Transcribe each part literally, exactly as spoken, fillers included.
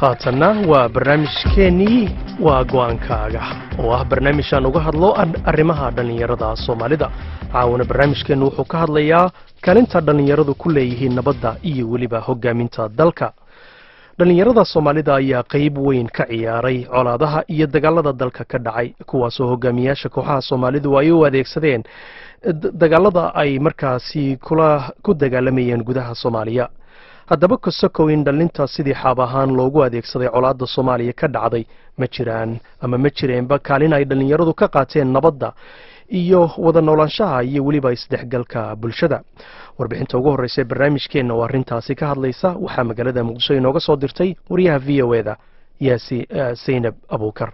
haatanna waa barnaamijkeennii waa go'aankaaga oo ah barnaamijaan uga hadlo arrimaha dhallinyarada soomaalida caawana barnaamijkeennu wuxuu ka hadlayaa kaalinta dhallinyaradu ku leeyihiin nabadda iyo weliba hoggaaminta dalka dhallinyarada soomaalida ayaa qayb weyn ka ciyaaray colaadaha iyo dagaalada dalka ka dhacay kuwaasoo hogaamiyaasha kooxaha soomaalidu ay u adeegsadeen dagaalada ay markaasi kula ku dagaalamayeen gudaha soomaaliya haddaba kasokow in dhallinta sidii xaab ahaan loogu adeegsaday colaadda soomaaliya ka dhacday ma jiraan ama ma jireenba kaalin ay dhallinyaradu ka qaateen nabadda iyo wada noolaanshaha iyo weliba isdhexgalka bulshada warbixinta ugu horreysa barnaamijkeenna oo arrintaasi ka hadlaysa waxaa magaalada muqdisho inooga soo dirtay wariyaha v o eda yaasi saynab abuukar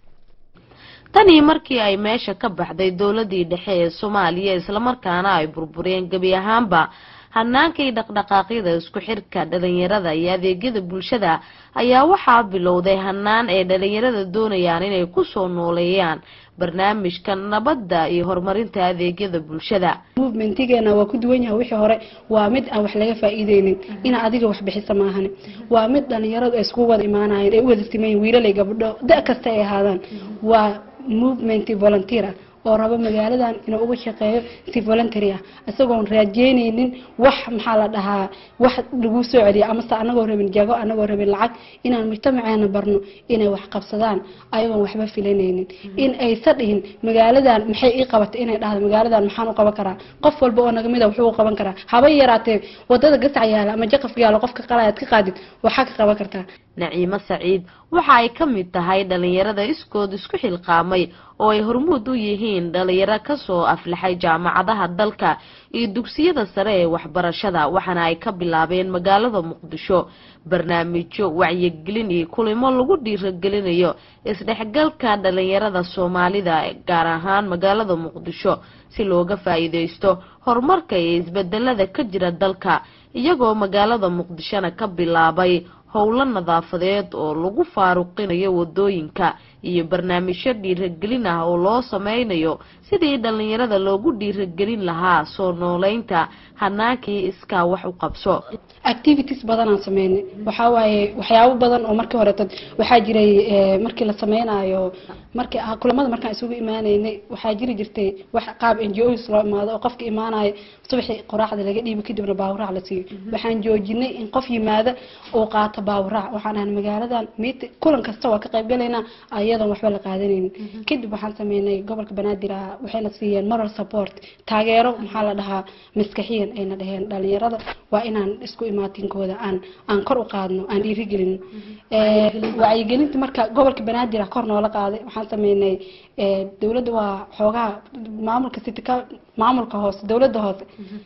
tanii markii ay meesha ka baxday dowladii dhexe ee Soomaaliya isla markaana ay burbureen gabi ahaanba hanaankii dhaqdhaqaaqyada isku xirka dhalinyarada iyo adeegyada bulshada ayaa waxaa bilowday hanaan ee dhalinyarada doonayaan inay ku soo nooleeyaan barnaamijka nabadda iyo horumarinta adeegyada bulshada movementigeena waa ku duwan yahay wixii hore waa mid aan wax laga faa'iideynin ina adiga wax bixisa maahan waa mid dhalinyaradu isku wada imaanayeen ay wada simeeyeen wiilal iyo gabdho da kasta ay ahaadaan waa movement volunteer oo rabo magaaladan inuu uga shaqeeyo si voluntary ah asagoo raajeynaynin wax maxaa la dhahaa wax lagu soo celiyo ama sa anagoo rabin jago anagoo rabin lacag inaan mujtamaceena barno inay wax qabsadaan ayagoon waxba filanaynin in ay sadhihin magaaladan maxay ii qabatay inay dhahdo magaaladan maxaan u qaban karaa qof walba oo naga mid ah wuxuu u qaban karaa haba yaraatee wadada gasac yaala ama jaqaf yaala qofka qalaad ka qaadid waxa ka qaban kartaa Naciima Saciid waxa ay ka mid tahay dhalinyarada iskood isku xilqaamay oo ay hormuud u yihiin dhalinyaro ka soo aflaxay jaamacadaha dalka iyo dugsiyada sare ee waxbarashada waxana ay ka bilaabeen magaalada Muqdisho barnaamijyo wacyigelin iyo kulamo lagu dhiirigelinayo isdhexgalka dhalinyarada Soomaalida gaar ahaan magaalada Muqdisho si looga faa'iideysto horumarka iyo isbedelada ka jira dalka iyagoo magaalada Muqdishona ka bilaabay howlo nadaafadeed oo lagu faaruqinayo wadooyinka iyo barnaamijyo dhiirigelin ah oo loo sameynayo sidii dhalinyarada loogu dhiirigelin lahaa soo nooleynta hanaankii iska wax u qabso activities badan aan sameynay waxa waaye waxyaabo badan oo markii hore tad waxa jiray markii la sameynayo markii kulamada markaan isugu imaanaynay waxa jiri jirtay wax qaab N G Os loo imaado oo qofka imaanaya subaxii quraacda laga dhiibo kadibna baawraac la siiyo waxaan joojinay in qof yimaado oo qaato baawraac waxaan ahan magaaladan meet kulan kasta waa ka qayb galaynaa ayadoon waxba la qaadanaynin kadib waxaan sameynay gobolka Banaadir waxayna siiyeen moral support taageero maxaa la dhahaa maskaxiyan ayna dhaheen dhalinyarada waa inaan isku imaatinkooda aan aan kor u qaadno aan dhiirigelin ee wacyigelinta marka gobolka Banaadir kor noola qaaday waxaan sameynay ee dawladda waa xoogaa maamulka sitika maamulka hoose dawladda hoose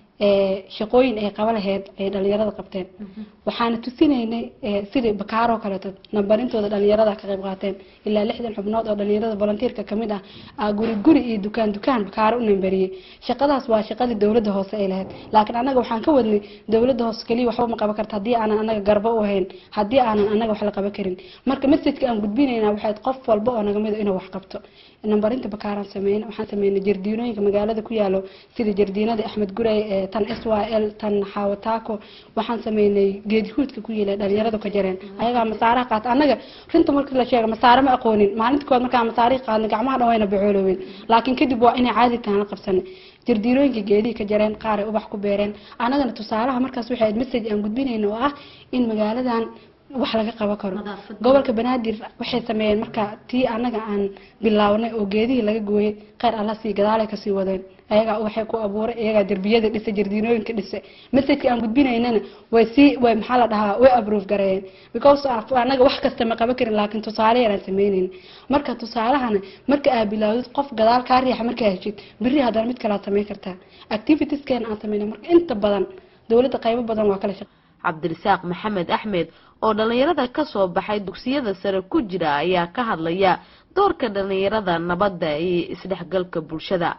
ee shaqooyin ay qaban lahayd ay dhalinyarada qabteen waxaana tusinaynay sidii bakaaro kale tad nambarintooda dhalinyarada ka qayb qaateen ilaa lixdan xubnood oo dhalinyarada volunteerka kamid ah guri guri iyo dukaan dukaan bakaaro u nambariyay shaqadaas waa shaqadii dawladda hoose ay lahayd laakiin anaga waxaan ka wadnay dawladda hoose kaliya waxba ma qaban kartaa hadii aanan anaga garba u ahayn hadii aanan anaga wax la qaban karin marka message aan gudbinayna waxay qof walba oo naga mid ah inuu wax qabto nambarinta bakaaran sameeyay waxaan sameeynay jardiinooyinka magaalada ku yaalo sida jardiinada Axmed Guray tan S Y L tan Xawataako waxaan sameeynay geedhuudka ku yeelay dhalinyarada ka jareen ayaga masaara qaat anaga runta markii la sheego masaara ma aqoonin maalinta kood marka masaari qaadna gacmaha dhawayna bicooloween laakiin kadib waa inay caadi tahay qabsanay jardiinooyinka geedii ka jareen qaar ay ubax ku beereen anagana tusaalaha markaas waxay message aan gudbinayno oo ah in magaaladan wax laga qaban karo gobolka Banaadir waxay sameeyeen marka tii anaga aan bilawnay oo geedii laga gooyay qeyr Allah si gadaal ka sii wadeen ayaga waxay ku abuuray ayaga darbiyada dhisay jardiinooyinka dhisay message aan gudbinaynana way si way maxaa la dhahaa way approve gareeyeen because anaga wax kasta ma qaban karin laakiin tusaale yar aan sameeyeen marka tusaalahana marka aad bilowdid qof gadaal ka riix marka heshid biri hadal mid kala sameey kartaa activities keen aan sameeyay marka inta badan dawladda qaybo badan waa kala shaqo Cabdirasaaq Maxamed Axmed oo dhalinyarada ka soo baxay dugsiyada sare ku jira ayaa ka hadlaya doorka dhalinyarada nabadda iyo isdhexgalka bulshada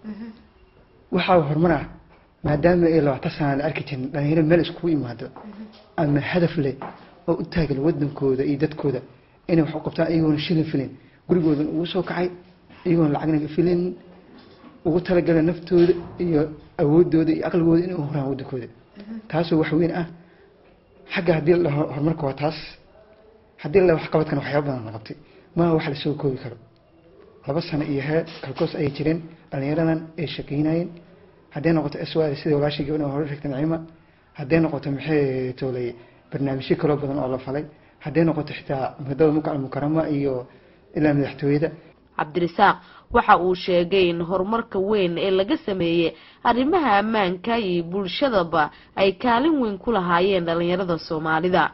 waxa horumar maadaama ay loo taxaan arkitin dhalinyarada meel isku imaado ama hadaf leh oo u taagan wadankooda iyo dadkooda inay wax u qabtaan iyagoon shilin filin gurigooda ugu soo kacay iyagoon lacagna filin ugu talagalay naftooda iyo awoodooda iyo aqligooda inay u horaan wadankooda taasoo wax weyn ah xagga hadii la horumarka waa taas haddii la wax qabadkan waxyaabo badan la qabtay ma wax la soo koobi karo laba sano iyo heer kalkoos ay jireen dhalinyaradan ay shaqeynayeen hadday noqoto aswaad sida walaashii gabadha hore sheegtay Naciima hadday noqoto maxay toolay barnaamijyo kala badan oo la falay hadday noqoto xitaa madawada mukaal mukarama iyo ilaa madaxtooyada Cabdirasaaq waxa uu sheegay in horumarka weyn ee laga sameeyay arrimaha ammaanka iyo bulshadaba ay kaalin weyn ku lahaayeen dhalinyarada Soomaalida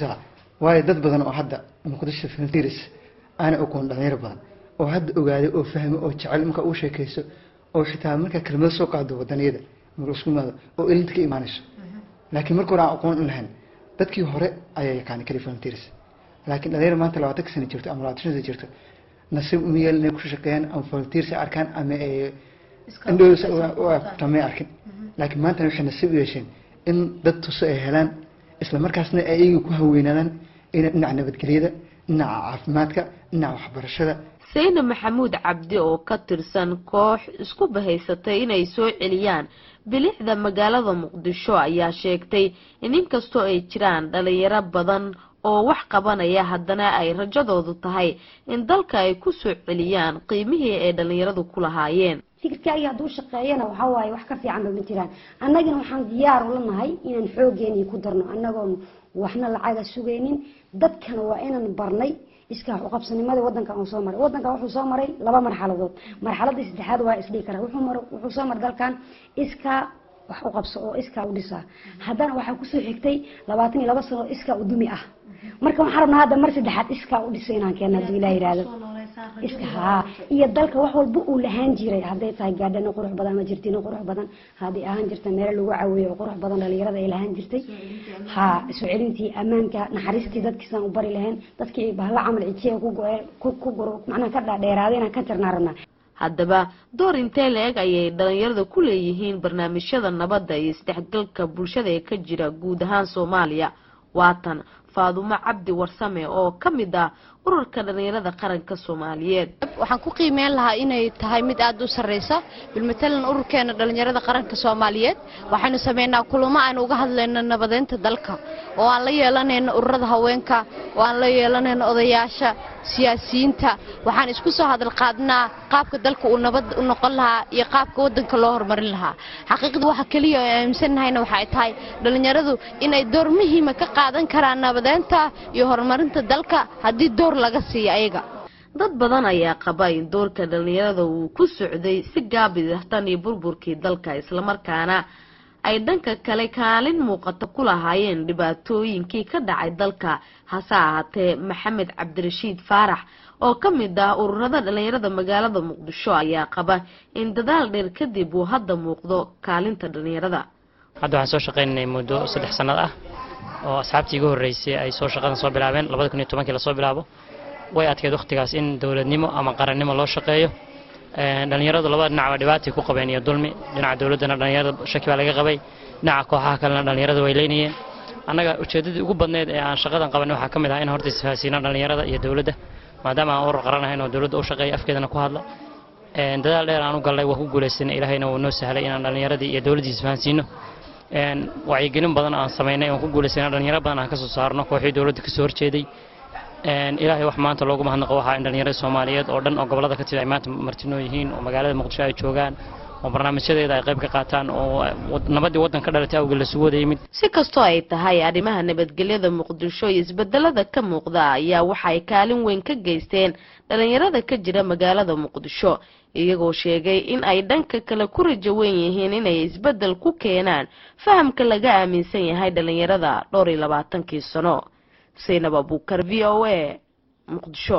way dad badan oo hadda muqdisho Frontiers ana aqoon dhalinyaro badan oo hadda ogaaday oo fahmay oo jecel marka uu sheekaysto oo xitaa marka kelmad soo qaado wadaniyada maruskumada oo ilinta ka imaanayso laakiin markuu aan aqoon lahayn dadkii hore ayay yaqaan kali Frontiers laakiin dhalinyaro maanta labaatan sano jirto ama labaatan sano jirto nasiib u miyeel inay ku shaqeeyaan ama Frontiers arkaan ama ay indhoos oo tamay arkin laakiin maanta waxay nasiib u yeesheen in dad tuso ay helaan isla markaasna ay ku haweenadaan in dhinaca nabadgelyada dhinaca caafimaadka dhinaca waxbarashada Sayna Maxamuud Cabdi oo ka tirsan koox isku bahaysatay inay soo celiyaan bilicda magaalada Muqdisho ayaa sheegtay in inkastoo ay jiraan dhalinyaro badan oo wax qabanaya haddana ay rajadoodu tahay in dalka ay ku soo celiyaan qiimihii ay dhalinyaradu ku lahaayeen fikirkaaga hadduu shaqeeyana waxa waaye wax ka fiican ma jiraan annagana waxaan diyaar u lanahay inaan xoogeeni ku darno annagoon waxna lacaga sugaynin dadkana waa inaan barnay iska uqabsanimada wadanka oo soo maray wadanka wuxuu soo maray laba marxaladood marxaladda saddexaad waa isdhii kara wuxuu maray wuxuu soo maray dalkan iska wax u qabso oo iska u dhisa haddana waxa ku soo xigtay labaatan iyo laba sano iska u dumi ah marka waxaan rabnaa hadda mar saddexaad iska u dhisay inaan keenno hadii la yiraahdo iska ha iyo dalka wax walba uu lahaan jiray haday tahay gaadhana qurux badan ma jirtiin qurux badan hadii aan jirta meel lagu caawiyo qurux badan dhalinyarada ay lahaan jirtay ha soo celintii amaanka naxariistii dadkiisan u bari lahayn dadkii bahla camal cijiga ku go'ay ku goro macna ka dheeraadeen ka tirnaarna haddaba door intee leeg ayay dhalinyarada ku leeyihiin barnaamijyada nabadda iyo isdhexgalka bulshada ee ka jira guud ahaan Soomaaliya waatan Faadumo Cabdi Warsame oo kamid ah ururka dhalinyarada qaranka Soomaaliyeed waxaan ku qiimeyn lahaa inay tahay mid aad u sareysa bilmatalan ururkeena dhalinyarada qaranka Soomaaliyeed waxaanu sameeynaa kulamo aan uga hadlayno nabadeynta dalka oo aan la yeelanayno ururada haweenka oo aan la yeelanayno odayaasha siyaasiyiinta waxaan isku soo hadal qaadnaa qaabka dalka uu nabad u noqon lahaa iyo qaabka wadanka loo horumarin lahaa xaqiiqdu waxa kaliya oo aaminsanahayna waxay tahay dhalinyaradu inay door muhiim ah ka qaadan karaan nabadeynta iyo horumarinta dalka hadii door laga siiyo ayaga dad badan ayaa qaba in doorka dhalinyarada uu ku socday si gaabid ah tan iyo burburkii dalka isla markaana ay dhanka kale kaalin muuqato ku lahaayeen dhibaatooyinkii ka dhacay dalka hase ahaatee Maxamed Cabdirashiid Faarax oo kamid ah ururada dhalinyarada magaalada Muqdisho ayaa qaba in dadaal dheer kadib uu hadda muuqdo kaalinta dhalinyarada hadda waxaan soo shaqeynay muddo saddex sano ah oo asxaabtii ugu horeysay ay soo shaqadan soo bilaabeen laba kun iyo toban kii la soo bilaabo way adkeed waqtigaas in dawladnimo ama qarannimo loo shaqeeyo ee dhalinyaradu laba dhinac dhibaato ku qabeen iyo dulmi dhinaca dawladana dhalinyarada shaki baa laga qabay dhinaca kooxaha kalena dhalinyarada way leynayeen annaga ujeedadii ugu badneed ee aan shaqadan qabanay waxa kamid ah in horta isfahansiino dhalinyarada iyo dawladda maadaama aan urur qaranahay oo dawladda u shaqeeyo afkeedana ku hadla ee dadaal dheer aan u galay wax ku guuleysanay ilaahayna wuu noo sahlay inaan dhalinyaradii iyo dawladdiisa isfahansiino een wacyigelin badan aan sameynay oo ku guuleysanay dhalinyaro badan aan ka soo saarno kooxii dawladda ka soo horjeeday een ilaahay wax maanta loogu mahadnaqo waxa in dhalinyarada Soomaaliyeed oo dhan oo gobolada ka tirsan maanta martino yihiin oo magaalada Muqdisho ay joogaan oo barnaamijyadeeda ay qayb ka qaataan oo nabadii wadanka dhalatay awgeed la soo waday mid si kasto ay tahay arrimaha nabadgelyada Muqdisho iyo isbedelada ka muuqda ayaa waxa ay kaalin weyn ka geysteen dhalinyarada ka jira magaalada Muqdisho iyagoo sheegay in ay dhanka kale ku rajo weyn yihiin inay isbedel ku keenaan fahamka laga aaminsan yahay dhalinyarada dhowr iyo labaatan kii sano Saynab Abuukar V O A Muqdisho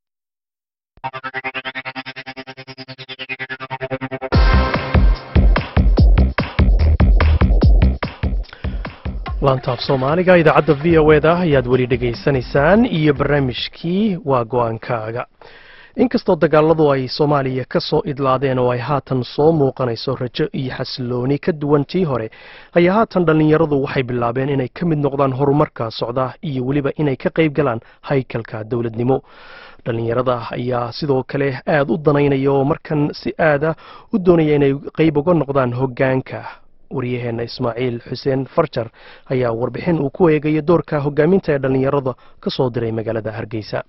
laantaaf Soomaaliga idaacadda V O A da ayaad weli dhageysanaysaan iyo barnaamijkii waa go'aankaaga inkastoo dagaaladu ay Soomaaliya ka soo idlaadeen oo ay haatan soo muuqanayso rajo iyo xasilooni ka duwan tii hore ayaa haatan dhalinyaradu waxay bilaabeen inay ka mid noqdaan horumarka socda iyo weliba inay ka qayb galaan haykalka dawladnimo dhalinyarada ayaa sidoo kale aad u danaynaya oo markan si aad ah u doonaya inay qayb uga noqdaan hoggaanka waryaheena ismaaciil xuseen farjar ayaa warbixin uu ku eegaya doorka hogaaminta ee dhallinyarada ka soo diray magaalada hargeysa.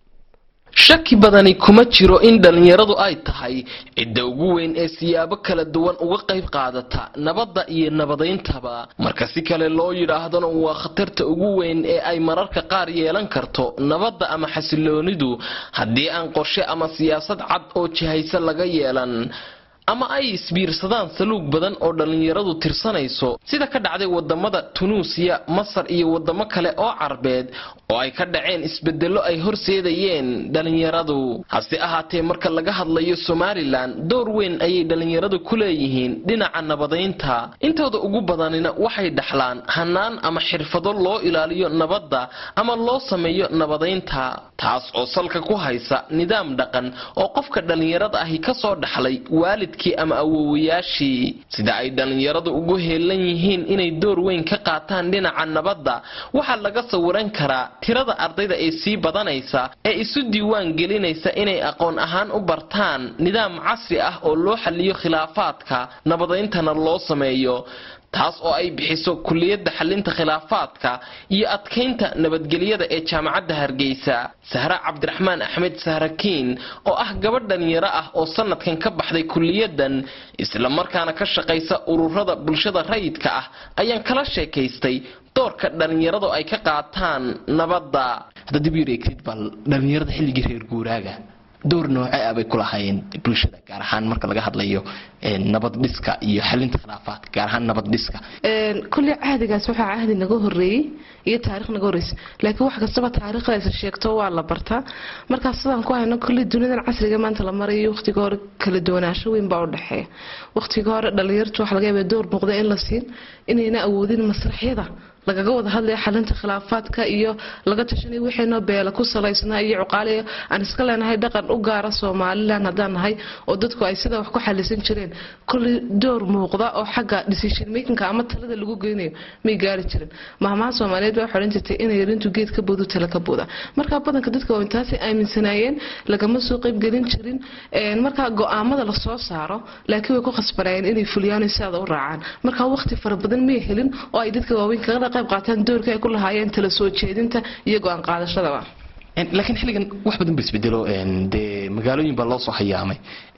shaki badani kuma jiro in dhalinyaradu ay tahay cidda ugu weyn ee siyaabo kala duwan uga qayb qaadata nabadda iyo nabadayntaba. marka si kale loo yidhaahdana waa khatarta ugu weyn ee ay mararka qaar yeelan karto nabadda ama xasiloonidu haddii aan qorshe ama siyaasad cad oo jihaysan laga yeelan, ama ay isbiirsadaan saluug badan oo dhalinyaradu tirsanayso sida ka dhacday wadamada Tunuusiya, Masar iyo wadamo kale oo Carbeed oo ay ka dhaceen isbedelo ay horseedayeen dhalinyaradu. hase ahaatee marka laga hadlayo Somaliland, door weyn ayay dhalinyaradu ku leeyihiin dhinaca nabadaynta. intooda ugu badanina waxay dhaxlaan hanaan ama xirfado loo ilaaliyo nabadda ama loo sameeyo nabadaynta, taas oo salka ku haysa nidaam dhaqan oo qofka dhalinyarada ahi ka soo dhaxlay waalid ama awoowayaashii. sida ay dhalinyaradu ugu heelan yihiin inay door weyn ka qaataan dhinaca nabadda waxaa laga sawiran karaa tirada ardayda ee sii badanaysa ee isu diiwaan gelinaysa inay aqoon ahaan u bartaan nidaam casri ah oo loo xalliyo khilaafaadka nabadayntana loo sameeyo, taas oo ay bixiso kulliyadda xalinta khilaafaadka iyo adkeynta nabadgelyada ee jaamacadda Hargeysa. Sahra Cabdiraxmaan Axmed Sahrakiin oo ah gabadh dhalinyaro ah oo sanadkan ka baxday kulliyadan isla markaana ka shaqeysa ururada bulshada rayidka ah ayaan kala sheekaystay doorka dhalinyaradu ay ka qaataan nabadda. hadda dib u eegtid bal dhalinyarada xilligii reer guuraaga door noocee ah bay ku lahaayeen bulshada, gaar ahaan marka laga hadlayo nabad dhiska iyo xalinta khilaafaadka, gaar ahaan nabad dhiska? kulli caadigaas waxaa caadi naga horeeyay iyo taariikh naga horeysay, laakiin wax kastaba taariikhdaas sheegto waa la bartaa. markaas sidaan ku hayno kulli dunidan casriga maanta la marayo waqtiga hore kala duwanaansho weyn baa u dhaxeeya. waqtiga hore dhalinyartu waxa laga yaabaa door muuqda in la siin inayna awoodin masraxyada lagaga wada hadlaya xalinta khilaafaadka iyo laga tashanay wixina beela ku salaysnaa iyo cuqaaliyo aan iska leenahay dhaqan u gaara Soomaaliland haddaan nahay oo dadku ay sida wax ku xalisan jireen. kulli door muuqda oo xagga decision making ama talada lagu geynayo may gaari jirin. maamaha Soomaaliyeed waxay xoran jirtay inay yarintu geed ka boodo tala ka booda. marka badanka dadka waa intaas ay aaminsanayeen lagama soo qayb gelin jirin marka go'aamada la soo saaro, laakiin way ku khasbanayeen inay fuliyaan sida u raacaan. marka waqti fara badan ma helin oo ay dadka waaweyn kaga qayb qaataan doorka ay ku lahaayeen tala soo jeedinta iyo go'aan qaadashada. laakiin xilligan wax badan baa isbedelo, de magaalooyin baa loo soo hayaamay,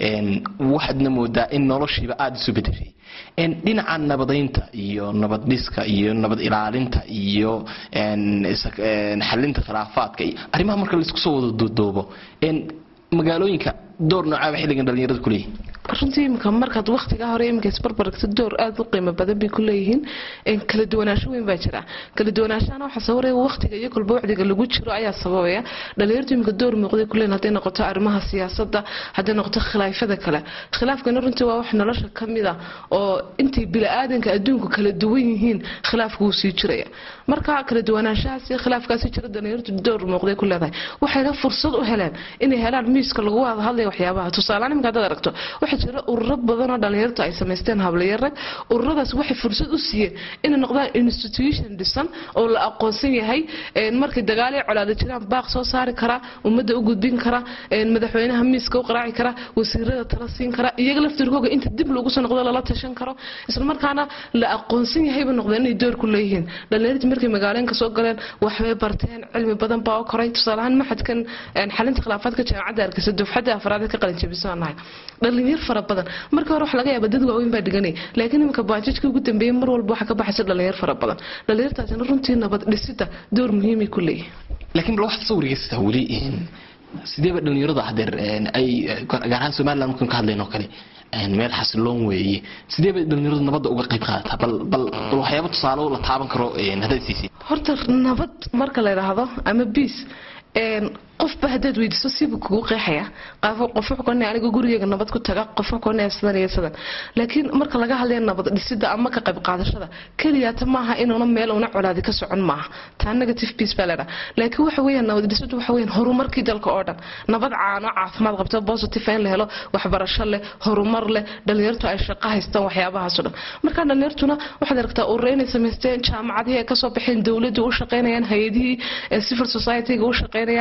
waxaadna moodaa in noloshiiba aada isu bedeshay. dhinaca nabadaynta iyo nabad dhiska iyo nabad ilaalinta iyo xalinta khilaafaadka arrimaha marka la isku soo wada duudoobo magaalooyinka door noocaaba xilligan dhalinyarada ku leeyihiin? runtii imika markaad waqtiga hore imika isbarbaragto door aad u qiimo badan bay ku leeyihiin. kala duwanaansho weyn baa jira. kala duwanaanshana waxa sawiraya waqtiga iyo kulba wacdiga lagu jiro ayaa sababaya dhalinyaradu imika door muuqday ku leeyihiin haday noqoto arrimaha siyaasadda, haday noqoto khilaafada kale. khilaafkana runtii waa wax nolosha ka mid ah oo intii bini'aadanka adduunku kala duwan yihiin khilaafku uu sii jiraya. marka kala duwanaanshahaas iyo khilaafkaasi jira dhalinyaradu door muuqday ku leedahay. waxayna fursad u heleen inay helaan miiska lagu wada hadlayo waxyaabaha. tusaale ahaan imika haddaad aragto waxa jira ururo badan oo dhalinyaradu ay samaysteen hablayo rag. ururadaas waxay fursad u siiyeen inay noqdaan institution dhisan oo la aqoonsan yahay, markay dagaal ay colaado jiraan baaq soo saari kara, ummadda u gudbin kara, madaxweynaha miiska u qaraaci kara, wasiirada tala siin kara, iyaga laftirkooga inta dib loogu soo noqdo lala tashan karo, isla markaana la aqoonsan yahay ba noqdeen inay door ku leeyihiin. dhalinyaradu markay magaalooyinka soo galeen waxbay barteen, cilmi badan baa u koray. tusaale ahaan maxadkan xalinta khilaafaadka jaamacadda Hargeysa dufcadda afraad ka qalin jabisanahay dhalinyar fara badan. marka hore wax laga yaabaa dad waaweyn baa dhiganay, laakiin imika baajidka ugu dambeeyay mar walba waxa ka baxaysa dhalinyar fara badan. dhalinyartaasina runtii nabad dhisida door muhiim ah ku leeyahay. laakiin bal wax sawirkiisa wali in sidee ba dhalinyarada hadeer ay gaar ahaan Soomaaliland markaan ka hadlayno kale meel xasiloon weeye, sidee ba dhalinyaradu nabadda uga qayb qaadataa? bal bal waxyaabo tusaale la taaban karo haday siisay. horta nabad marka la yiraahdo ama peace qof bahadad weydiiso sibu kugu qeexaya qof qof wuxuu aniga gurigeyga nabad ku taga qof wuxuu neefsadan iyo sidan. laakiin marka laga hadlayo nabad dhisida ama ka qayb qaadashada kaliya ta maaha inuu meel una colaadi ka socon maaha, taa negative peace baa leedahay. laakiin waxa weeyaan nabad dhisida waxa weeyaan horumarkii dalka oo dhan, nabad caano caafimaad qabto, positive in la helo, waxbarasho leh, horumar leh, dhalinyartu ay shaqo haystaan, waxyaabahaas oo dhan. marka dhalinyartuna waxaad aragtaa urureyna samaysteen jaamacadaha ka soo baxeen, dawladdu u shaqeynayaan, hay'adihii civil society-ga u shaqeynayaan,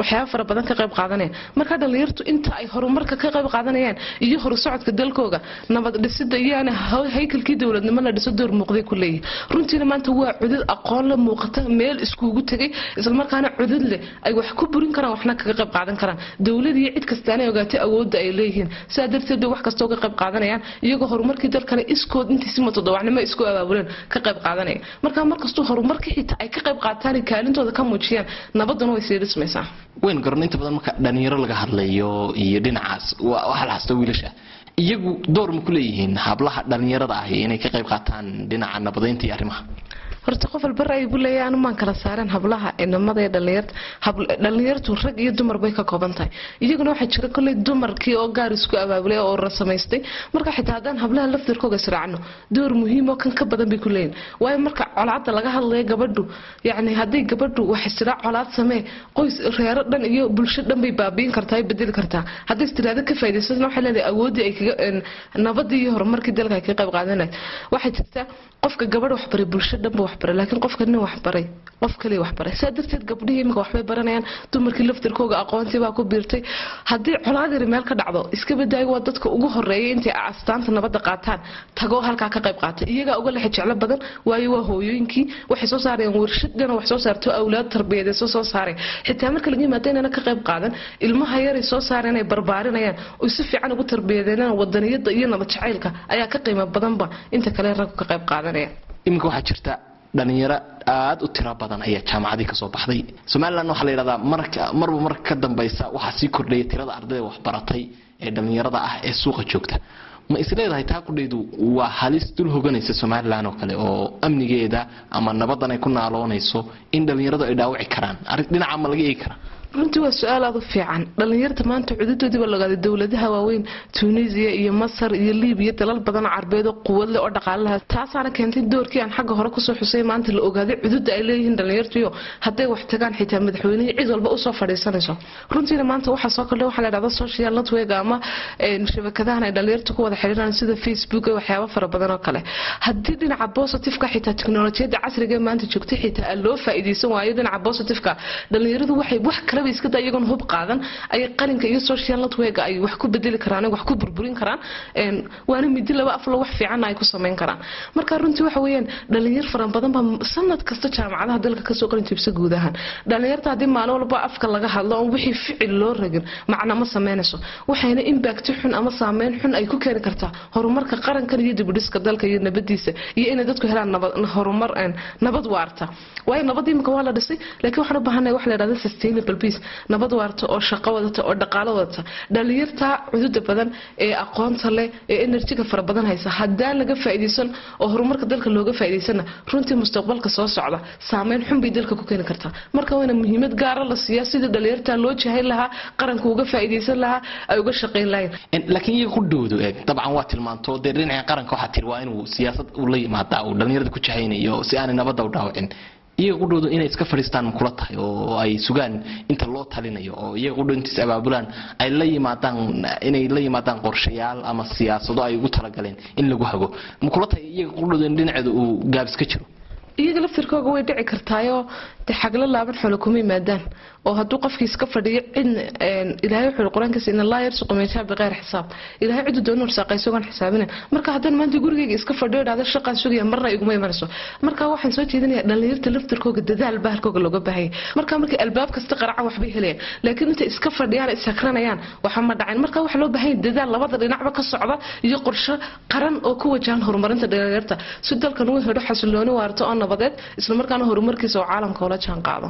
waxyaabo fara badan ka qayb qaadanayaan marka dhalinyartu inta ay horumarka ka qayb qaadanayaan iyo horusocodka dalkooda nabad dhisida iyo haykalkii dawladnimo la dhiso door muuqday ku leeyahay runtiina maanta waa cudud aqoon la muuqata meel iskugu tagay isla markaana cudud leh ay wax ku burin karaan waxna ka qayb qaadan karaan dawladda iyo cid kasta ay ogaatay awoodda ay leeyihiin saa darteed wax kasta oo ka qayb qaadanayaan iyagoo horumarkii dalkana iskood intiisa matodobacnimo isku abaabuleen ka qayb qaadanaya marka markastuu horumarkii xitaa ay ka qayb qaataan kaalintooda ka muujiyaan nabaduna way sii dhismaysaa weyn garan inta badan marka dhalinyaro laga hadlayo iyo dhinacaas waxa la hasta wiilasha iyagu door ma ku leeyihiin hablaha dhalinyarada ah inay ka qayb qaataan dhinaca nabadeynta iyo arrimaha horta qof walba ra'yi buu leeyahay anu maan kala saaran hablaha inamada ee dhalinyarta dhalinyartu rag iyo dumar bay ka kooban tahay iyaguna waxaa jira kolley dumarkii oo gaar isku abaabulay oo rasamaystay marka xitaa haddaan hablaha laftirkooga israacno door muhiim oo kan ka badan bay ku leeyihin waayo marka colaadda laga hadlayo gabadhu yacni hadday gabadhu wax istirac colaad samee qoys reero dhan iyo bulsho dhan bay baabiin kartaa ay bedeli kartaa hadday istiraado ka faa'iidaysatana waxay leedahay awooddii ay kaga nabadii iyo horumarkii dalka ay ka qayb qaadanayd waxay jirtaa qofka gabadh wax baray bulsho dhan ba wax baray laakiin qofka nin wax baray qof kale wax baray saa darteed gabdhihii imika waxbay baranayaan dumarkii laftirkooga aqoontii baa ku biirtay haddii colaad yar meel ka dhacdo iska badaayo waa dadka ugu horeeya intay astaanta nabadda qaataan tagoo halkaa ka qayb qaatay iyagaa uga lexe jeclo badan waayo waa hooyooyinkii waxay soo saarayaan warshad dhana wax soo saarto awlaad tarbiyadeed soo soo saaray xitaa marka laga yimaado inayna ka qayb qaadan ilmaha yaray soo saareen ay barbaarinayaan oo si fiican ugu tarbiyadeedaan wadaniyada iyo nabad jacaylka ayaa ka qiimo badanba inta kale raggu ka qayb qaadanaya iminka waxaa jirta dhalinyaro aad u tiro badan ayaa jaamacadii ka soo baxday Soomaaliland waxa la yiraahdaa marka marba marka ka dambaysa waxa sii kordhay tirada ardayda wax baratay ee dhalinyarada ah ee suuqa joogta ma isleedahay taa qudheedu waa halis dul hoganaysa Soomaaliland oo kale oo amnigeeda ama nabadan ay ku naaloonayso in dhalinyaradu ay dhaawici karaan arin dhinaca ma laga eegi karaa runtii waa su'aal aad u fiican dhalinyarta maanta cududoodii waa lagaaday dawladaha waaweyn Tunisia iyo Masar iyo Liibiya dalal badan carbeed oo quwad leh oo dhaqaalaha taasaana keentay doorkii aan xagga hore ku soo xusay maanta la ogaaday cududda ay leeyihiin dhalinyartu iyo haday wax tagaan xitaa madaxweynaha cid walba u soo fadhiisanayso runtii maanta waxa soo kordhay waxa la yiraahdaa social network ama shabakadahan ay dhalinyartu ku wada xiriiraan sida Facebook iyo waxyaabo fara badan oo kale hadii dhinaca positive-ka xitaa teknolojiyada casriga ee maanta joogtay xitaa loo faa'iideysan waayo dhinaca positive-ka dhalinyaradu waxay wax kala iska dayagoon hub qaadan ay qalinka iyo social network ay wax ku bedeli karaan wax ku burburin karaan een waana midi laba aflo wax fiican ay ku sameyn karaan marka runtii waxa weeyaan dhalinyar fara badan ba sanad kasta jaamacadaha dalka ka soo qalin jibsa guudahan dhalinyarta hadii maalin walba afka laga hadlo oo wixii ficil loo ragin macna ma sameynayso waxayna impact xun ama saameyn xun ay ku keeni kartaa horumarka qaranka iyo dib u dhiska dalka iyo nabadiisa iyo in dadku helaan nabad horumar aan nabad waarta way nabadii imka waa la dhisay laakiin waxaan u baahanahay wax la yiraahdo sustainable peace nabad waarta oo shaqo wadata oo dhaqaale wadata dhalinyarta cududa badan ee aqoonta leh ee energy-ga fara badan haysa haddii laga faa'iideysan oo horumarka dalka looga faa'iideysana runtii mustaqbalka soo socda saameyn xun bay dalka ku keeni kartaa marka waa muhiimad gaar ah la siiyaa sida dhalinyarta loo jahay lahaa qaranka uga faa'iideysan lahaa ay uga shaqeyn lahayn laakiin iyaga ku dhowdo ee dabcan waa tilmaanto de dhinaca qaranka waxa tir waa inuu siyaasad u la yimaado oo dhalinyarada ku jahaynayo si aan nabadda u dhaawicin iyagu dhowdo inay iska fariistaan kula tahay oo ay sugaan inta loo talinayo oo iyagu dhintiis abaabulaan ay la yimaadaan inay la yimaadaan qorshayaal ama siyaasado ay ugu talagaleen in lagu hago ma kula tahay iyagu dhowdo in dhinaceedu uu gaabis ka jiro iyaga laftirkooga way dhici kartaayo de xagla laaban xoolo kuma yimaadaan oo hadduu qofkii iska fadhiyo cid ilaahay wuxuu quraankiisa in Allah yarsuqu min shaab bighayr xisaab ilaahay cid doon ursaaqay sugan xisaabina marka haddaan maanta gurigeyga iska fadhiyo dhaada shaqaan sugaya marna iguma imanayso marka waxaan soo jeedinayaa dhalinyarta laftirkooga dadaal baarkooga looga baahay marka markii albaab kasta qaraca wax bay helayaan laakiin inta iska fadhiyaan isakranayaan waxa ma dhacin marka waxa loo baahay dadaal labada dhinacba ka socda iyo qorshe qaran oo ku wajahan horumarinta dhalinyarta si dalkan uu helo xasilooni waarta oo nabadeed isla markaana horumarkiisa oo caalamka la jaan qaado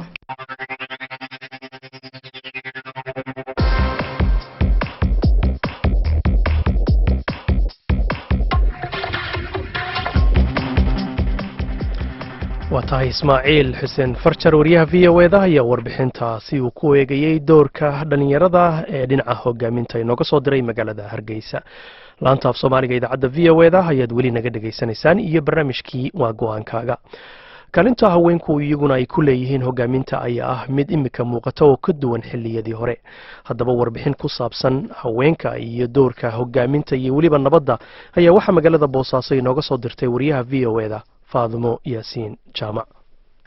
waa tahay Ismaaciil Xuseen Farjar wariyaha V O A da ayaa warbixintaasi uu ku eegayay doorka dhalinyarada ee dhinaca hogaaminta inooga soo diray magaalada Hargeysa laanta af Soomaaliga idaacadda V O A da ayaad weli naga dhageysanaysaan iyo barnaamijkii waa go'aankaaga kalinta haweenku iyaguna ay ku leeyihiin hogaaminta ayaa ah mid imika muuqata oo ka duwan xilliyadii hore haddaba warbixin ku saabsan haweenka iyo doorka hogaaminta iyo weliba nabadda ayaa waxaa magaalada Boosaaso inooga soo dirtay wariyaha V O A da Faadimo Yaasiin Jaamac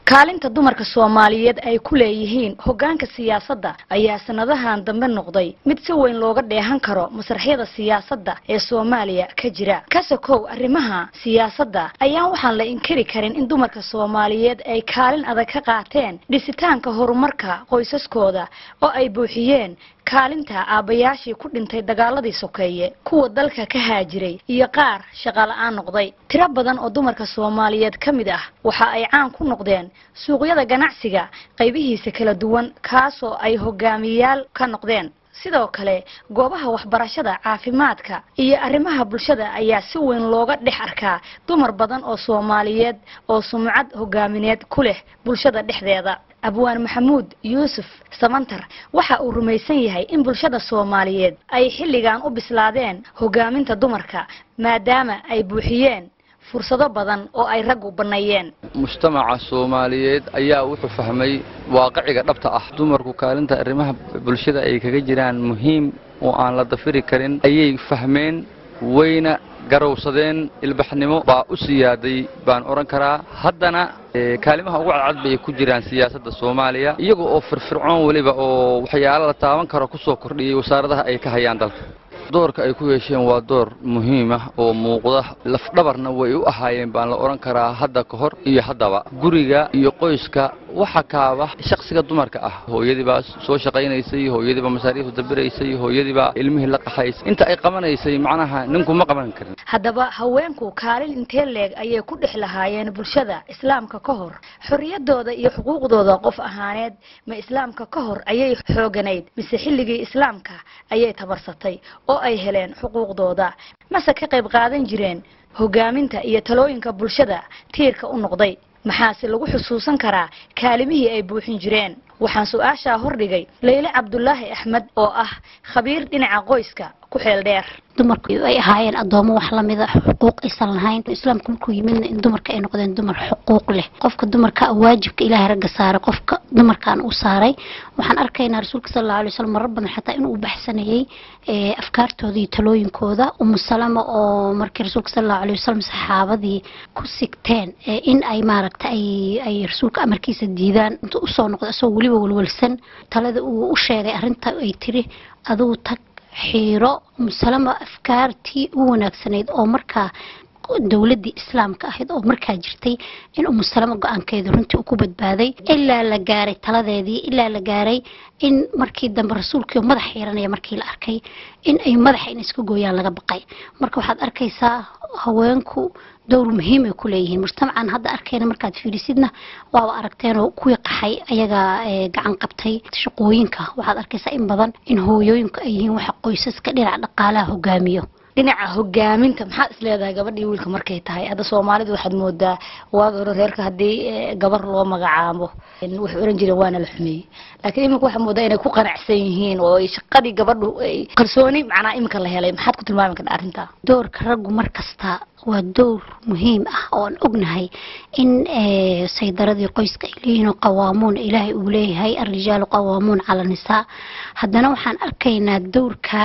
kaalinta dumarka Soomaaliyeed ay ku leeyihiin hoggaanka siyaasadda ayaa sanadahan dambe noqday mid si weyn looga dheehan karo masraxyada siyaasadda ee Soomaaliya ka jira kasakow arrimaha siyaasadda ayaa waxaan la inkiri karin in dumarka Soomaaliyeed ay kaalin adag ka qaateen dhisitaanka horumarka qoysaskooda oo ay buuxiyeen kaalinta aabayaashii ku dhintay dagaaladii sokeeye kuwa dalka ka haajiray iyo qaar shaqo la'aan noqday tiro badan oo dumarka Soomaaliyeed kamid ah waxa ay caan ku noqdeen suuqyada ganacsiga qaybihiisa kala duwan kaasoo ay hogaamiyayaal ka noqdeen sidoo kale goobaha waxbarashada caafimaadka iyo arrimaha bulshada ayaa si weyn looga dhex arkaa dumar badan oo Soomaaliyeed oo sumcad hogaamineed ku leh bulshada dhexdeeda abwaan maxamuud yuusuf samantar waxa uu rumaysan yahay in bulshada Soomaaliyeed ay xilligan u bislaadeen hogaaminta dumarka maadaama ay buuxiyeen fursado badan oo ay rag u banayeen mujtamaca Soomaaliyeed ayaa wuxuu fahmay waaqiciga dhabta ah dumarku kaalinta arrimaha bulshada ay kaga jiraan muhiim oo aan la dafiri karin ayay fahmeen wayna garowsadeen ilbaxnimo baa u siyaaday baan oran karaa haddana kaalimaha ugu cadcad bay ku jiraan siyaasadda Soomaaliya iyaga oo firfircoon waliba oo waxyaalo la taaban karo ku soo kordhiyay wasaaradaha ay ka hayaan dalka doorka ay ku yeesheen waa door muhiim ah oo muuqda laf dhabarna way u ahaayeen baan la oran karaa hadda ka hor iyo haddaba guriga iyo qoyska waxa kaaba shakhsiga dumarka ah hooyadii baa soo shaqaynaysay hooyadii baa masaariif dabiraysay hooyadii baa ilmihii la qaxaysay inta ay qabanaysay macnaha ninku ma qaban karin haddaba haweenku kaalin intee leeg ayay ku dhex lahaayeen bulshada islaamka ka hor xorriyadooda iyo xuquuqdooda qof ahaaneed ma islaamka ka hor ayay xooganayd mise xilligii islaamka ayay tabarsatay oo ay heleen xuquuqdooda mase ka qayb qaadan jireen hogaaminta iyo talooyinka bulshada tiirka u noqday maxaase lagu xusuusan karaa kaalimihii ay buuxin jireen waxaan su'aasha hordhigay Leyle Cabdullaahi Axmed oo ah khabiir dhinaca qoyska ku xeel dheer dumarku ay ahaayeen adoomo wax la mid ah xuquuq aysan lahayn islaamku markuu yimidna in dumarka ay noqdeen dumar xuquuq leh qofka dumarka waajibka ilaahay raga saaray qofka dumarkan uu saaray waxaan arkaynaa rasuulka sallallahu alayhi wasallam mar badan xataa inuu baxsanayay ee afkaartooda iyo talooyinkooda ummu salama oo markii rasuulka sallallahu alayhi wasallam saxaabadii ku sigteen in ay maaragtay ay ay rasuulka amarkiisa diidaan intuu u soo noqdo asoo waliba walwalsan talada uu u sheegay arinta ay tiri aduu tag xiiro musalama afkaartii u wanaagsanayd oo markaa dawladii islaamka ahayd oo markaa jirtay in umu salama go'aankeedu runtii uu ku badbaaday ilaa la gaaray taladeedii ilaa la gaaray in markii dambe rasuulkii madax xiiranaya markii la arkay in ay madaxa in isku gooyaan laga baqay marka waxaad arkaysaa haweenku dowr muhiim ay ku leeyihiin mujtamacan hadda arkayna markaad fiirisidna waa aragteen oo kuwii qaxay ayaga gacan qabtay shaqooyinka waxaad arkaysaa in badan in hooyooyinku ay yihiin waxa qoysaska dhinaca dhaqaalaha hogaamiyo dhinaca hogaaminta maxaa isleedahay gabadhii wiilka markay tahay hadda Soomaalidu waxaad moodaa waag hore reerka hadii gabar loo magacaabo wuxuu oran jiray waana la xumeeyay laakiin imika waxa moodaa inay ku qanacsan yihiin oo ay shaqadii gabadhu ay kalsooni macnaa imika la helay maxaad ku tilmaami kartaa arrinta doorka raggu markasta waa door muhiim ah oo aan ognahay in saydaradii qoyska ay leeyihiin qawaamuun ilaahay uu leeyahay ar-rijaalu qawaamuun cala nisaa haddana waxaan arkaynaa doorka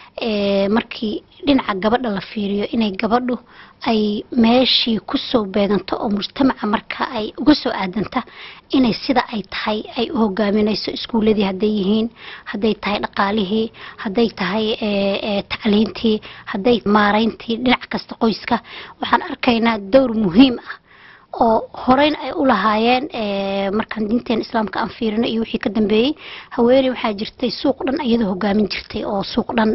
markii dhinaca gabadha la fiiriyo inay gabadhu ay meeshii ku soo beeganto oo mujtamaca marka ay uga soo aadanta inay sida ay tahay ay u hogaaminayso iskuuladii hadday yihiin hadday tahay dhaqaalihii hadday tahay tacliintii hadday maarayntii dhinac kasta qoyska waxaan arkaynaa dowr muhiim ah oo horeyn ay u lahaayeen markaan diinteen islaamka aan fiirino iyo wixii ka dambeeyay haweeney waxaa jirtay suuq dhan iyadoo hogaamin jirtay oo suuq dhan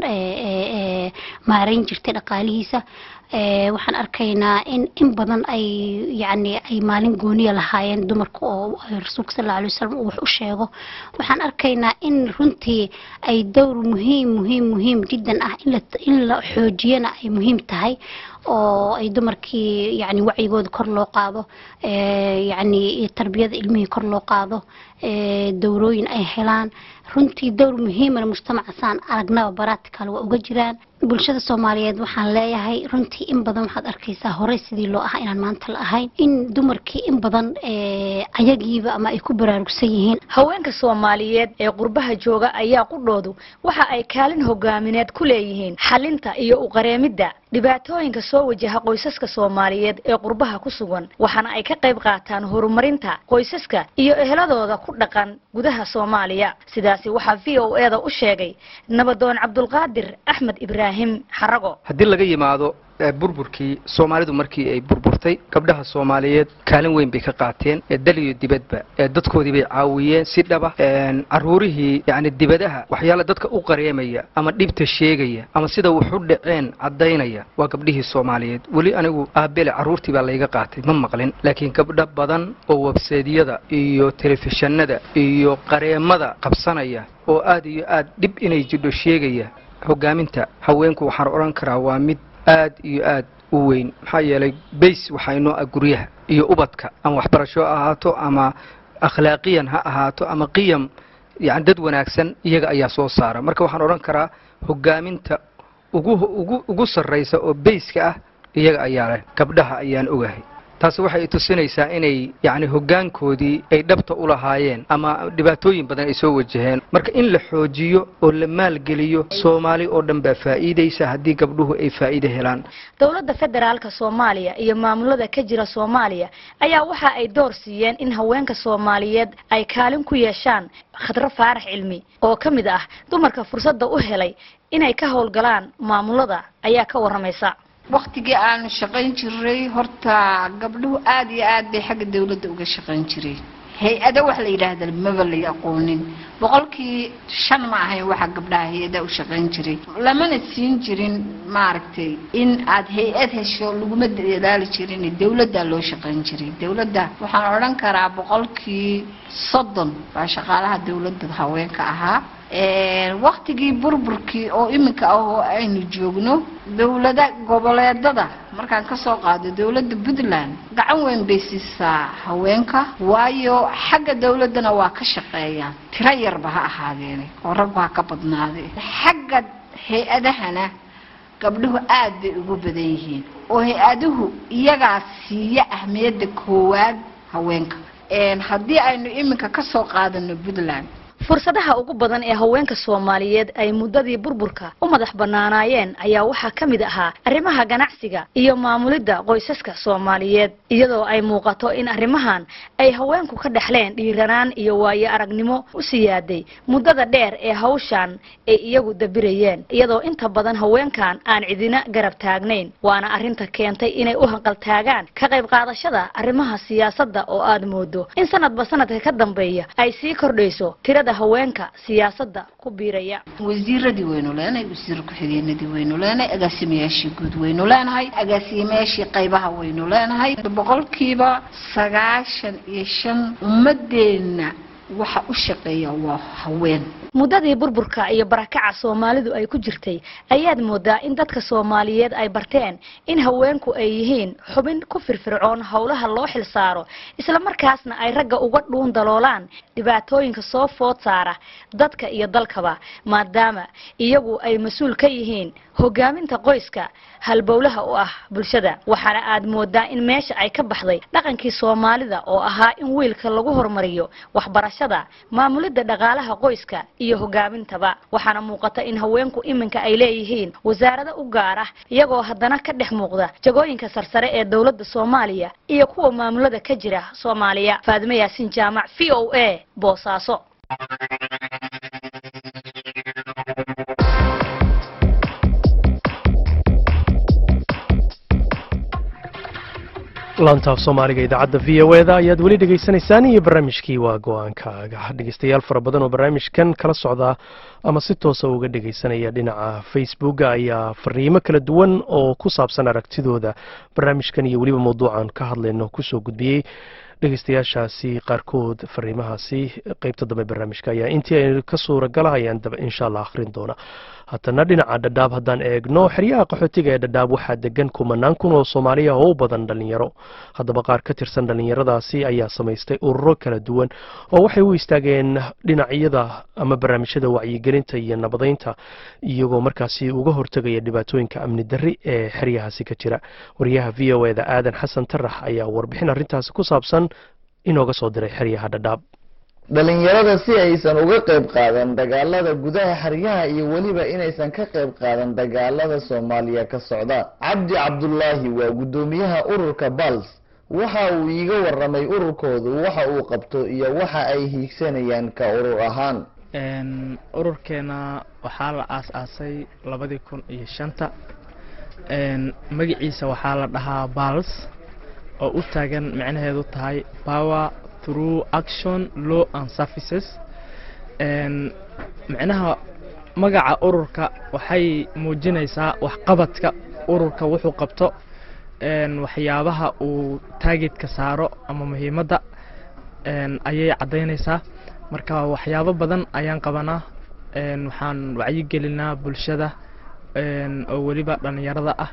maarayn jirtay dhaqaalihiisa waxaan arkaynaa in in badan ay yani ay maalin gooniya lahaayeen dumarka oo rasuulka sallallahu alayhi wasallam uu wax u sheego waxaan arkaynaa in runtii ay dowr muhiim muhiim muhiim jiddan ah in la in la xoojiyana ay muhiim tahay oo ay dumarkii yani wacyigooda kor loo qaado yani tarbiyada ilmihii kor loo qaado dowrooyin ay helaan runtii dowr muhiim ah mujtamaca saan aragnaba practical waa uga jiraan bulshada Soomaaliyeed waxaan leeyahay runtii in badan waxaad arkaysaa hore sidii loo ahaa inaan maanta la ahayn in dumarkii in badan ee ayagiiba ama ay ku baraarugsan yihiin haweenka Soomaaliyeed ee qurbaha jooga ayaa qudhoodu waxa ay kaalin hogaamineed ku leeyihiin xalinta iyo u qareemida dhibaatooyinka soo wajaha qoysaska Soomaaliyeed ee qurbaha ku sugan waxana ay ka qayb qaataan horumarinta qoysaska iyo eheladooda ku dhaqan gudaha Soomaaliya sidaasi waxa V O A da u sheegay nabadoon Cabdulqaadir Axmed Ibraahim Xarago haddii laga yimaado burburkii Soomaalidu markii ay burburtay gabdhaha Soomaaliyeed kaalin weyn bay ka qaateen ee daliyo dibadba ee dadkoodii bay caawiyeen si dhaba een aruurihii yaani dibadaha waxyaalo dadka u qareemaya ama dhibta sheegaya ama sida wuxu dhaceen cadeynaya waa gabdhihii Soomaaliyeed wali anigu aabele aruurtii baa layga qaatay ma maqlin laakiin gabdha badan oo website-yada iyo telefishinada iyo qareemada qabsanaya oo aad iyo aad dhib inay jidho sheegaya hogaaminta haweenku waxaan oran karaa waa mid aad iyo aad u weyn maxaa yeelay base waxaynu aguriyaha iyo ubadka ama waxbarasho ahaato ama akhlaaqiyan ha ahaato ama qiyam yani dad wanaagsan iyaga ayaa soo saara marka waxaan oran karaa hogaaminta ugu ugu ugu sareysa oo base-ka ah iyaga ayaa leh gabdhaha ayaan ogahay taas waxay tusinaysaa inay yaani hogaankoodii ay dhabta u lahaayeen ama dhibaatooyin badan ay soo wajaheen marka in la xoojiyo oo la maal geliyo Soomaali oo dhan baa faa'iideysa hadii gabdhuhu ay faa'iido helaan dawladda federaalka Soomaaliya iyo maamulada ka jira Soomaaliya ayaa waxa ay door siiyeen in haweenka Soomaaliyeed ay kaalin ku yeeshaan khadra faarax cilmi oo kamid ah dumarka fursadda u helay inay ka howlgalaan maamulada ayaa ka waramaysa waqtigii aan shaqayn jiray horta gabdhuhu aad iyo aad bay xagga dawladda uga shaqayn jireen hay-ada wax la yiraahdo maba la aqoonin boqolkii shan ma ahayn waxa gabdhaha hay-ada u shaqayn jiray lamana siin jirin maaragtay in aad hay-ad hesho laguma dadaali jirin dawladda loo shaqayn jiray dawladda waxaan oran karaa boqolkii soddon waa shaqaalaha dawladda haweenka ahaa ee waqtigii burburkii oo iminka ah oo aynu joogno dawladda goboleedada markaan ka soo qaado dawladda Puntland gacan weyn bay siisaa haweenka waayo xagga dawladana waa ka shaqeeyaan tira yarba ha ahaadeen oo rag waa ka badnaadeen xagga hay-adahana gabdhuhu aad bay ugu badan yihiin oo hay-aduhu iyaga siiya ahmiyadda koowaad haweenka een haddii aynu iminka ka soo qaadano Puntland fursadaha ugu badan ee haweenka Soomaaliyeed ay muddadii burburka u madax banaanayeen ayaa waxa kamid ahaa arrimaha ganacsiga iyo maamulidda qoysaska Soomaaliyeed iyadoo ay muuqato in arrimahan ay haweenku ka dhaxleen dhiiranaan iyo waayo aragnimo u siyaaday muddada dheer ee hawshan ay iyagu dabirayeen iyadoo inta badan haweenkan aan cidina garab taagnayn waana arrinta keentay inay u hanqal taagaan ka qayb qaadashada arrimaha siyaasadda oo aad moodo in sanadba sanadka ka dambeeya ay sii kordhayso tirada haweenka siyaasadda ku biiraya wasiiradii weynu leenay wasiir ku xigeenadii weynu leenay agaasimayaashii guud weynu leenahay agaasimayaashii qaybaha weynu leenahay boqolkiiba sagaashan iyo shan ummadeena waxa u shaqeeya waa haween muddadii burburka iyo barakaca Soomaalidu ay ku jirtay ayaad moodaa in dadka Soomaaliyeed ay barteen in haweenku ay yihiin xubin ku firfircoon hawlaha loo xil saaro isla markaasna ay ragga uga dhuun daloolaan dhibaatooyinka soo food saara dadka iyo dalkaba maadaama iyagu ay mas'uul ka yihiin hogaaminta qoyska halbowlaha u ah bulshada waxaana aad moodaa in meesha ay ka baxday dhaqankii Soomaalida oo ahaa in wiilka lagu hormariyo waxbarashada maamulidda dhaqaalaha qoyska iyo hogaamintaba waxaana muuqata in haweenku iminka ay leeyihiin wasaarada u gaar ah iyagoo haddana ka dhex muuqda jagooyinka sarsare ee dawladda Soomaaliya iyo kuwa maamulada ka jira Soomaaliya Faadimo Yaasin Jaamac V O A Boosaaso laantaaf Soomaaliga idaacadda V O A da ayaad weli dhageysanaysaan iyo barnaamijkii waa go'aankaaga dhageystayaal fara badan oo barnaamijkan kala socda ama si toos ah uga dhageysanaya dhinaca Facebook ayaa fariimo kala duwan oo ku saabsan aragtidooda barnaamijkan iyo waliba mowduucan ka hadlayno ku soo gudbiyay dhageystayaashaasi qaarkood fariimahaasi qaybta dambe barnaamijka ayaa intii ay ka suura galayaan daba insha Allah akhrin doona haddana dhinaca dhadhaab haddaan eegno xeryaha qaxootiga ee dhadhaab waxaa degan kumanaan kun oo soomaaliya oo u badan dhalinyaro haddaba qaar ka tirsan dhalinyaradaasi ayaa samaystay ururo kala duwan oo waxay u istaageen dhinacyada ama barnaamijyada wacyigelinta iyo nabadaynta iyagoo markaasi uga hortegaya dhibaatooyinka amni darri ee xeryahaasi ka jira wariyaha v o e da aadan xasan tarax ayaa warbixin arrintaasi ku saabsan inooga soo diray xeryaha dhadhaab dhalinyarada si aysan uga qayb qaadan dagaalada gudaha xeryaha iyo weliba inaysan ka qayb qaadan dagaalada Soomaaliya ka socda Cabdi Cabdullaahi waa gudoomiyaha ururka Bals waxa uu iiga waramay ururkoodu waxa uu qabto iyo waxa ay hiigsanayaan ka urur ahaan een ururkeena waxa la aasaasay labadii kun iyo shanta een magaciisa waxa la dhahaa Bals oo u taagan macnaheedu tahay power through action law and services een macnaha magaca ururka waxay muujinaysaa wax qabadka ururka wuxuu qabto een waxyaabaha uu targetka saaro ama muhiimadda een ayay cadeynaysaa marka waxyaabo badan ayaan qabanaa een waxaan wacyi gelinaa bulshada een oo waliba dhalinyarada ah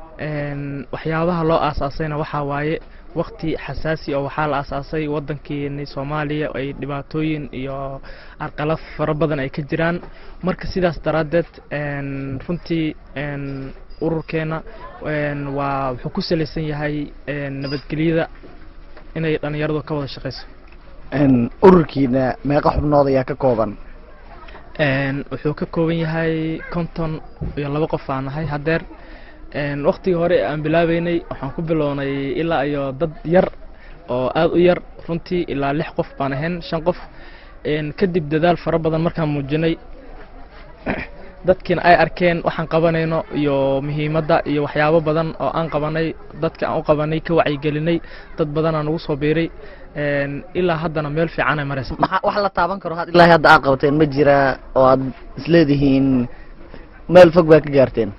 een waxyaabaha loo aasaasayna waxa waaye waqti xasaasi oo waxa la aasaasay wadankeena Soomaaliya ay dhibaatooyin iyo arqalaf fara badan ay ka jiraan marka sidaas daraadeed een runtii een ururkeena een waa wuxuu ku saleysan yahay een nabadgelyada inay dhalinyaradu ka wada shaqeyso een ururkiina meeqa xubnood ayaa ka kooban een wuxuu ka kooban yahay konton iyo laba qof aan ahay hadeer een waqti hore aan bilaabeynay waxaan ku bilownay ilaa iyo dad yar oo aad u yar runtii ilaa lix qof baan ahayn shan qof een kadib dadaal fara badan markaan muujinay dadkina ay arkeen waxaan qabanayno iyo muhiimadda iyo waxyaabo badan oo aan qabanay dadka aan u qabanay ka wacyi gelinay dad badan aan ugu soo beeray een ilaa haddana meel fiican ay marayso wax la taaban karo ilaa hadda aad qabateen ma jira oo aad isleedihiin meel fog baa ka gaarteen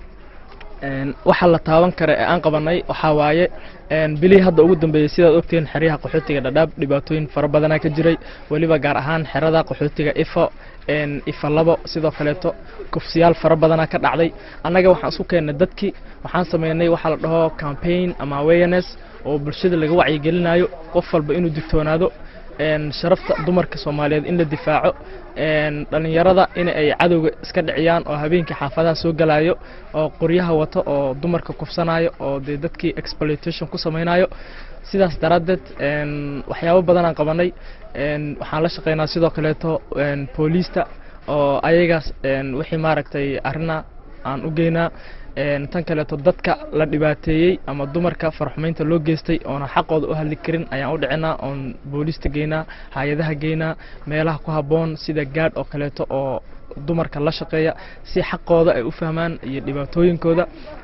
een waxa la taaban karo ee aan qabanay waxa waaye een bilii hadda ugu dambeeyay sidaad ogteen xeryaha qaxootiga dhadhaab dhibaatooyin fara badan ka jiray waliba gaar ahaan xerada qaxootiga ifo een ifa labo sidoo kaleeto kufsiyaal fara badan ka dhacday annaga waxaan isku keenay dadkii waxaan sameynay waxa la dhaho campaign ama awareness oo bulshada laga wacyi gelinayo qof walba inuu digtoonaado een sharafta dumarka Soomaaliyeed in la difaaco een dhalinyarada in ay cadowga iska dhiciyaan oo habeenkii xaafadaha soo galaayo oo qoryaha wato oo dumarka kufsanayo oo dadkii exploitation ku sameeynayo sidaas daraadeed een waxyaabo badan aan qabanay een waxaan la shaqeynaa sidoo kaleeto een booliista oo ayagaas een wixii maaragtay arina aan u geynaa een tan kaleeto dadka la dhibaateeyay ama dumarka farxumeynta loo geystay oo xaqooda u hadli karin ayaan u dhicinaa oon booliista geynaa hay'adaha geynaa meelaha ku haboon sida gaad oo kaleeto oo dumarka la shaqeeya si xaqooda ay u fahmaan iyo dhibaatooyinkooda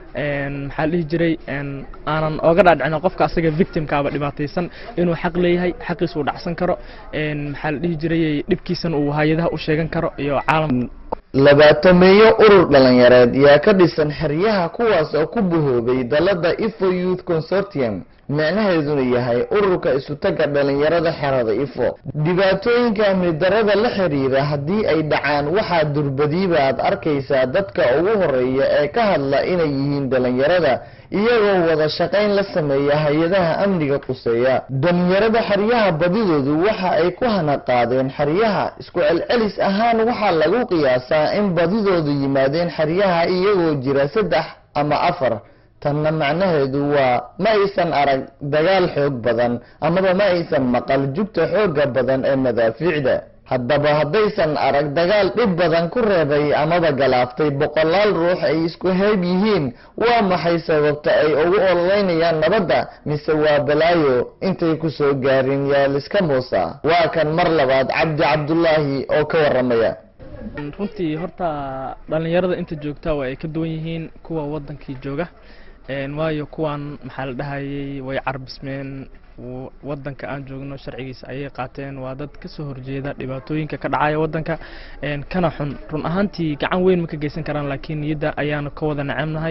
een maxaa dhihi jiray een aanan oga dhaadhicin qofka asaga victimka aba dhibaataysan inuu xaq leeyahay xaqiisu dhacsan karo een maxaa dhihi jiray dhibkiisan uu hay'adaha u sheegan karo iyo caalam labaatameeyo urur dhalinyareed yaa ka dhisan xeryaha kuwaas oo ku buhoobay dalada Ifo Youth Consortium macnaheeduna yahay ururka isu taga dhalinyarada xerada Ifo dhibaatooyinka amni darada la xiriira haddii ay dhacaan waxa durbadiiba aad arkaysaa dadka ugu horeeya ee ka hadla inay yihiin dhalinyarada iyagoo wada shaqayn la sameeya hay'adaha amniga quseeya dhalinyarada xeryaha badidoodu waxa ay ku hana qaadeen xeryaha isku celcelis ahaan waxa lagu qiyaasaa in badidoodu yimaadeen xeryaha iyagoo jira saddex ama afar tanna macnaheedu waa ma aysan arag dagaal xoog badan amaba ma aysan maqal jugta xooga badan ee madaafiicda haddaba haddaysan arag dagaal dhib badan ku reebay amaba galaaftay boqolaal ruux ay isku heeb yihiin waa maxay sababta ay ugu ololeynayaan nabadda mise waa balaayo intay ku soo gaarin yaa liska muusa waa kan mar labaad Cabdi Cabdullaahi oo ka waramaya runtii horta dhalinyarada inta joogta waa ay ka duwan yihiin kuwa wadankii jooga een waayo kuwan maxaa la dhahayay way carbismeen wadanka aan joogno sharcigiisa ayay qaateen waa dad ka soo horjeeda dhibaatooyinka ka dhacaya wadanka een kana xun run ahaantii gacan weyn ma ka geysan karaan laakiin niyada ayaanu ka wada nacamnahay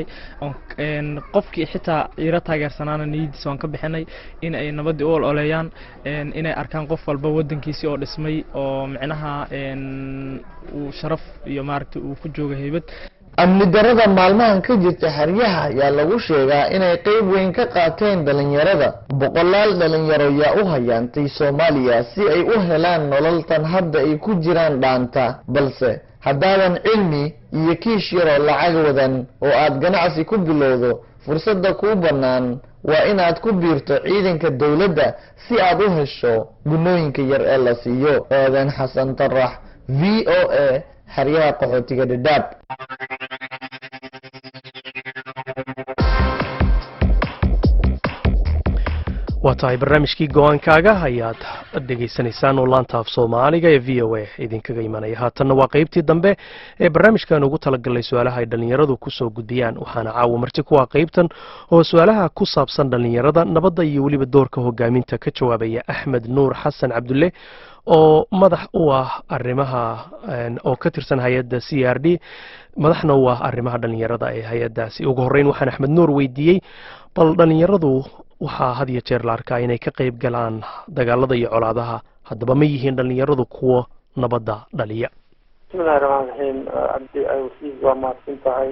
een qofkii xitaa ira taageersanaana niyadiisa waan ka bixinay in ay nabadii u ololeeyaan een inay arkaan qof walba wadankiisa oo dhismay oo macnaha een uu sharaf iyo maaragtay uu ku joogo heybad amni darada maalmahan ka jirta xeryaha ayaa lagu sheegaa inay qayb weyn ka qaateen dhalinyarada. boqolaal dhalinyaro yaa u hayaantay Soomaaliya si ay u helaan nololtan hadda ay ku jiraan dhaanta, balse haddaadan cilmi iyo kiish yaro lacag wadan oo aad ganacsi ku bilowdo, fursadda kuu bannaan waa inaad ku biirto ciidanka dawladda si aad u hesho gunooyinka yar ee la siiyo. Aadan Xasan Tarax, V O A, xeryaha qaxootiga Dadaab. waa tahay barnaamijkii go-aankaaga ayaad dhegaysanaysaan oo laanta af soomaaliga ee v o a idinkaga imanaya. haatanna waa qaybtii dambe ee barnaamijkan ugu talagalnay su-aalaha ay dhallinyaradu kusoo gudbiyaan, waxaana caawa marti kuwa qaybtan oo su-aalaha ku saabsan dhallinyarada, nabadda iyo weliba doorka hogaaminta ka jawaabaya Axmed Nuur Xasan Cabdulle oo madax u ah arrimaha oo ka tirsan hay-adda C R D, madaxna u ah arrimaha dhallinyarada ee hay-addaasi. ugu horreyn waxaan Axmed Nuur weydiiyey bal dhallinyaradu waxaa had iyo jeer la arkaa inay ka qayb galaan dagaalada iyo colaadaha, haddaba ma yihiin dhallinyaradu kuwa nabadda dhaliya? bismillahi raxmaan raxiim. cabdi awsiis waa mahadsan tahay.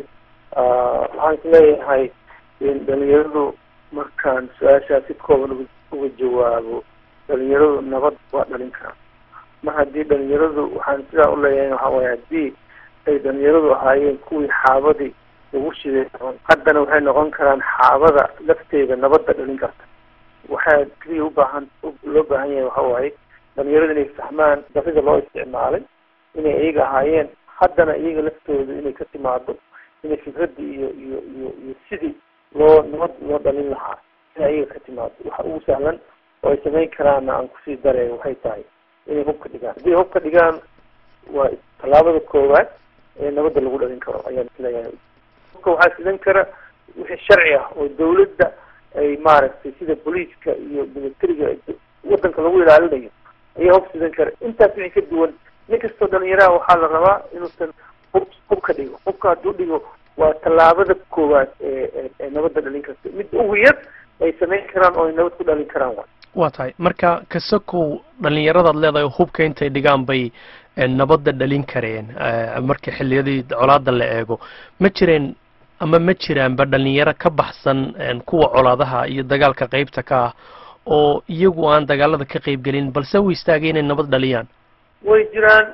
waxaan isleeyahay in dhallinyaradu markaan su-aashaa si kooban uga jawaabo, dhallinyaradu nabad waa dhalin karaa. mar haddii dhallinyaradu waxaan sidaa u leeyahay waxaa waaye haddii ay dhallinyaradu ahaayeen kuwii xaabadii ugu shiday, haddana waxay noqon karaan xaabada lafteeda nabadda dhalin karta. waxaa keliya ubaahan loo baahan yahay waxa waaye dhalinyarada inay fahmaan darida loo isticmaalay, inay iyaga ahaayeen, haddana iyaga laftooda inay ka timaado inay fikradii iyo iyo iyo iyo sidii loo nabad loo dhalin lahaa inay iyaga ka timaado. waxa ugu sahlan oo ay samayn karaanna aan kusii dareen waxay tahay inay hub ka dhigaan. haddii hub ka dhigaan waa tallaabada koowaad ee nabadda lagu dhalin karo ayaan isleeyahay. waxaa sidan kara wixii sharci ah oo dawladda ay maaragtay sida booliiska iyo militariga wadanka lagu ilaalinayo ayaa hub sidan kara. intaas wixii ka duwan nin kastoo dhalinyaraha waxaa la rabaa inuusan hub hub ka dhigo. hubka hadduu dhigo waa tallaabada koowaad ee ee nabadda dhalin karta, midda ugu yar ay samayn karaan oo ay nabad ku dhalin karaan. wa waa tahay marka kasakow dhallinyaradaad leedahay hubka intay dhigaan bay nabadda dhalin kareen. marka xilliyadii colaada la eego ma jireen ama ma jiraanba dhalinyaro ka baxsan kuwa colaadaha iyo dagaalka qaybta ka ah oo iyagu aan dagaalada ka qayb gelin balse u istaagay inay nabad dhaliyaan? way jiraan.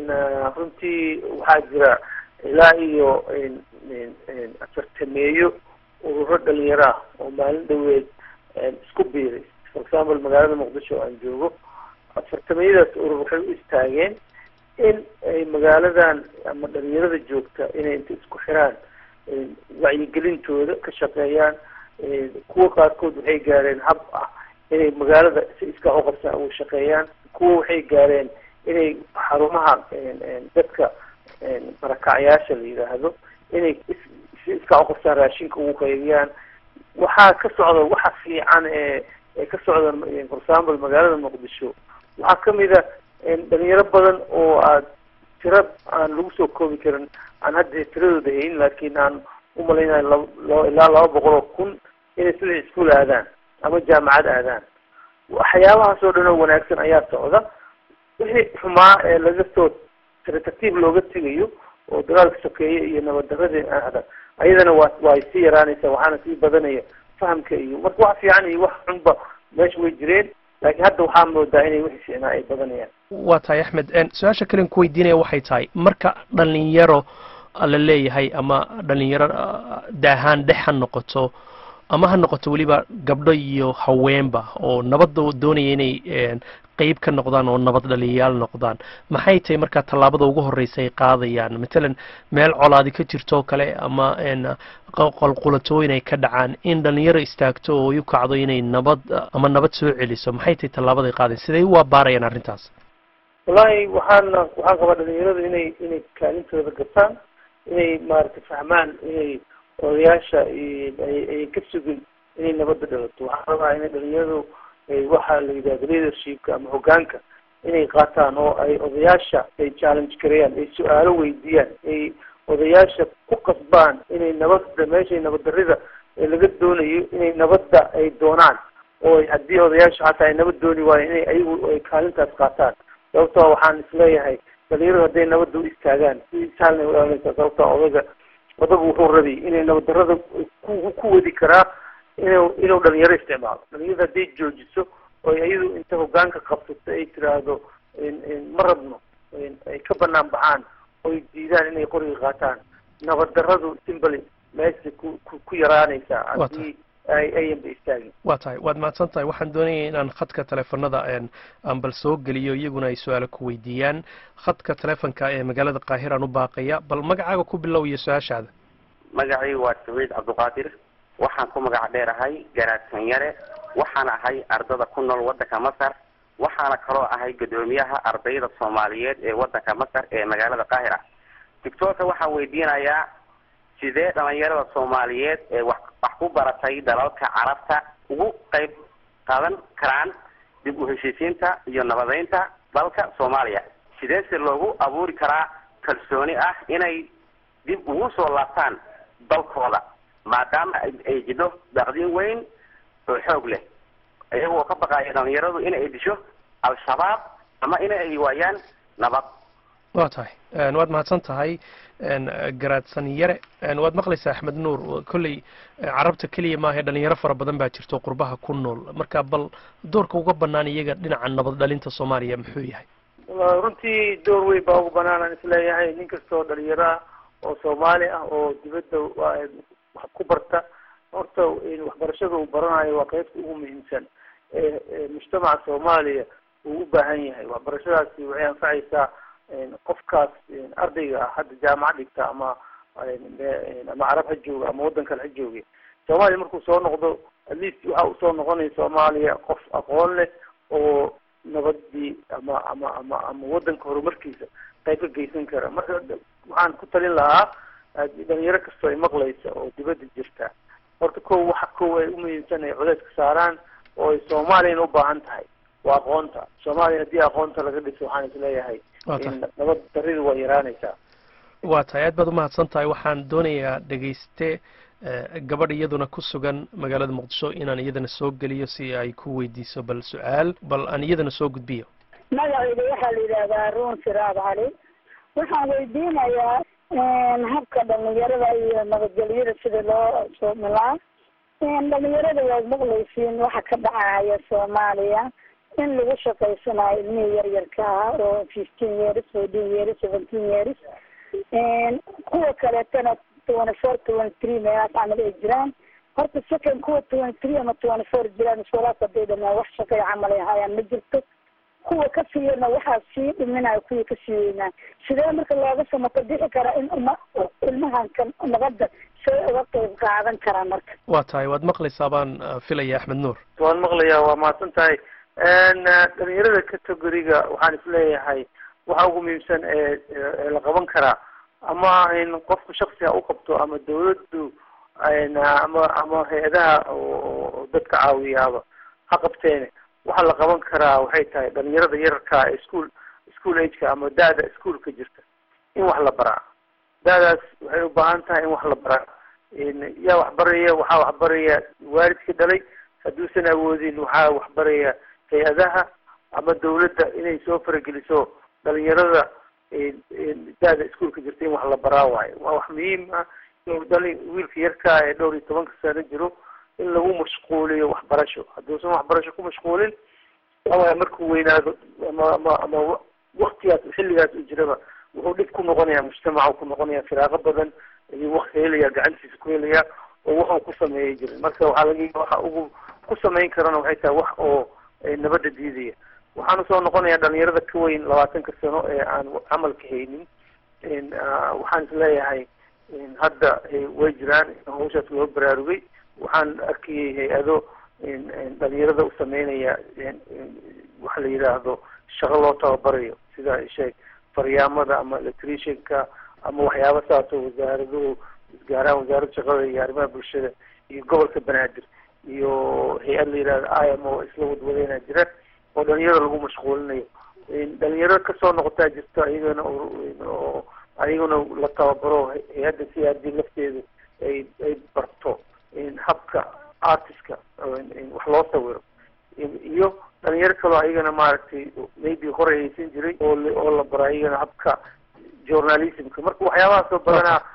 runtii waxaa jira ilaa iyo afartameeyo ururo dhalinyaro ah oo maalin dhaweed isku biiray. for example magaalada muqdisho aan joogo, afartameeyadaas urur waxay u istaageen in ay magaaladan ama dhalinyarada joogta inay inta isku xiraan wacyigelintooda ka shaqeeyaan. kuwa qaarkood waxay gaareen hab ah inay magaalada si iska uqabsan uga shaqeeyaan. kuwa waxay gaareen inay xarumaha dadka barakacyaasha la yidhaahdo inay si iska uqabsan raashinka ugu qaybiyaan. waxaa ka socda waxa fiican ee ee ka socda for example magaalada muqdisho waxaa kamid a dhalinyaro badan oo aad tira aan lagu soo koobi karin, aan hadda tiradooda hayn, laakiin aan umalaynayo laba ilaa laba boqol oo kun inay sida iskuul aadaan ama jaamacad aadaan. waxyaabahaas oo dhan oo wanaagsan ayaa socda. wixii xumaa ee laga soo tartiib looga tegayo oo dagaalka sokeeye iyo nabad darradii aada ayadana waa waa sii yaraanaysaa, waxaana sii badanaya fahamka iyo marka wax fiican iyo wax xunba meesha way jireen, laakiin hadda waxaa moodaa inay wixii fiicnaa ay badanayaan. waa tahay Axmed, su-aasha kalen ku weydiinaya waxay tahay marka dhalinyaro la leeyahay ama dhalinyaro daahaan dhex ha noqoto ama ha noqoto weliba gabdho iyo haweenba oo nabadda doonaya inay qayb ka noqdaan oo nabad dhaliyayaal noqdaan, maxay tahay markaa tallaabada ugu horreysa ay qaadayaan? matalan meel colaadi ka jirto kale ama qolqulatooyin ay ka dhacaan in dhalinyaro istaagto oo u kacdo inay nabad ama nabad soo celiso, maxay tahay tallaabada ay qaadayan? siday u abaarayaan arrintaas? wallaahi waxaana waxaan qabaa dhalinyarada inay inay kaalintooda gataan, inay maaragtay fahmaan inay odayaasha ay ka sugin inay nabadda dhalato. waxaan rabaa inay dhalinyaradu waxaa la yidhahda leadershipka ama hogaanka inay qaataan oo ay odayaasha ay challenge gareeyaan, ay su-aalo weydiiyaan, ay odayaasha ku qasbaan inay nabadda meeshay nabaddarrida ee laga doonayo inay nabadda ay doonaan, oo haddii odayaasha xataa ay nabad dooni waayo inay ayagu ay kaalintaas qaataan. sababtoo waxaan isleeyahay dhalinyaradu hadday nabadda u istaagaan si saalna ilaalinaysa. sababtoo odaga wadagu wuxuu rabay inay nabaddarrada ku ku wadi karaa inuu inuu dhalinyaro isticmaalo dhalinyarada hadday joojiso oo iyadu inta hogaanka qabsato ay tiraahdo ma rabno ay ka banaan baxaan oy diidaan inay qoriga qaataan nabaddarradu simbali meesha ku ku yaraanaysaa haddii ay ayanba istaagin waa tahay waad mahadsan tahay waxaan doonayay inaan khadka teleefanada aan bal soo geliyo iyaguna ay su-aalo ku weydiiyaan khadka teleefonka ee magaalada qaahiraan u baaqaya bal magacaaga ku bilow iyo su-aashaada magacii waa saciid cabdiqaadir waxaan ku magac dheerahay garaadsan yare waxaan ahay ardada ku nool waddanka masar waxaana kaloo ahay guddoomiyaha ardayda soomaaliyeed ee waddanka masar ee magaalada qaahira doctorka waxaan weydiinayaa sidee dhalinyarada soomaaliyeed ee wax wax ku baratay dalalka carabta ugu qayb qaadan karaan dib u heshiisiinta iyo nabadeynta dalka soomaaliya sidee si loogu abuuri karaa kalsooni ah inay dib ugu soo laabtaan dalkooda maadaama ay jidho daqdin weyn oo xoog leh iyagoo ka baqaya dhalinyaradu inay disho al-shabaab ama inay waayaan nabad waa tahay waad mahadsan tahay garaadsan yare waad maqlaysaa axmed nuur kolley carabta keliya maaha dhalinyaro fara badan baa jirto qurbaha ku nool marka bal doorka uga banaan iyaga dhinaca nabad dhalinta soomaaliya muxuu yahay runtii door weyn baa uga banaan aan isleeyahay nin kastoo dhalinyaro ah oo soomaali ah oo dibadda wax ku barta horta waxbarashada uu baranayo waa qaybta ugu muhiimsan ee mujtamaca soomaaliya uu u baahan yahay waxbarashadaasi waxay anfacaysaa qofkaas ardayga ah hadda jaamacad dhigta ama ama carab ha jooga ama waddan kale ha jooga soomaaliya markuu soo noqdo at least waxa usoo noqonaya soomaaliya qof aqoon leh oo nabadii ama ama ama ama waddanka horumarkiisa qayb ka geysan kara marka waxaan ku talin lahaa dhalinyaro kastoo ay maqlaysa oo dibadda jirta horta kow waxa kow ay umuhiimsan ay culeyska saaraan oo ay soomaaliyana u baahan tahay waa aqoonta soomaaliya haddii aqoonta laga dhiso waxaan isleeyahay nabad darrida waa yaraanaysaa waa tahay aad baad umahadsan tahay waxaan doonayaa dhegayste gabadh iyaduna ku sugan magaalada muqdisho inaan iyadana soo geliyo si ay ku weydiiso bal su-aal bal aan iyadana soo gudbiyo magacayda waxaa la yidhaahdaa ruun siraad cali waxaan weydiinayaa habka dhalinyarada iyo nabadgelyada sida loo soomilaa dhalinyarada waad maqlaysiin waxa ka dhacaya soomaaliya in lagu shaqaysanayo ilmihii yaryarka ah oo fifteen years fourteen years seventeen years kuwa kaleetana twenty four twenty three meelaas camal ay jiraan horta second kuwa twenty three ama twenty four jiraan iskoolaas haday dhamaan wax shaqay camal ay hayaan ma jirto kuwa ka siiyana waxaa sii dhiminayo kuwii ka sii weynaa sidee marka looga samato bixi karaa in uma ilmahan kan nabadda say uga qayb qaadan karaan marka waa tahay waad maqlaysaa baan filaya axmed nuur waan maqlayaa waa mahadsan tahay dhalinyarada categoriga waxaan isleeyahay waxa ugu muhiimsan ee ee la qaban karaa ama in qofku shaksiga u qabto ama dawladdu ama ama hay-adaha oo dadka caawiyaaba ha qabteen waxaa la qaban karaa waxay tahay dhalinyarada yararka ee school school ageka ama da-da schoolka jirta in wax la baraa da-daas waxay u baahan tahay in wax la baraa yaa waxbaraya waxaa waxbaraya waalidka dhalay hadduusan awoodin waxaa waxbaraya hay-adaha ama dawladda inay soo farageliso dhalinyarada da-da iskuolka jirta in wax la baraa waayo waa wax muhiim ah inuu dhali wiilka yarkaa ee dhowr iyo tobanka sano jiro in lagu mashquuliyo waxbarasho hadduusan waxbarasho ku mashquulin waawaya markuu weynaado ama ama ama waktigaas xilligaas u jiraba wuxuu dhib ku noqonayaa mujtamaca ku noqonaya firaaqo badan ayuu wakti helaya gacantiisa ku helaya oo waxuu ku sameeyay jirin marka waxaa laga waxa ugu ku samayn karana waxay tahay wax oo nabadda diidaya waxaan usoo noqonayaa dhalinyarada ka weyn labaatanka sano ee aan camalka haynin waxaan isleeyahay hadda way jiraan hawshaas loo baraarugay waxaan arkayay hay-ado dhalinyarada u sameynaya waxa la yidhaahdo shaqo loo tababarayo sida sheeg faryaamada ama electricianka ama waxyaaba saasoo wasaaraduhu gaaraan wasaaradda shaqada iyo arrimaha bulshada iyo gobolka banaadir iyo hay-ad la yidhahdo i m o isla wadwadeyna jira oo dhalinyarada lagu mashquulinayo dhalinyaro kasoo noqotaa jirto iyagana oo ayaguna la tababaro hay-adda si haddii lafteedu ay ay barto habka artistka wax loo sawiro iyo dhalinyaro kaloo ayagana maaragtay maybe horey haysan jiray oo oo la baro ayagana habka journalismka marka waxyaabahaasoo badanaa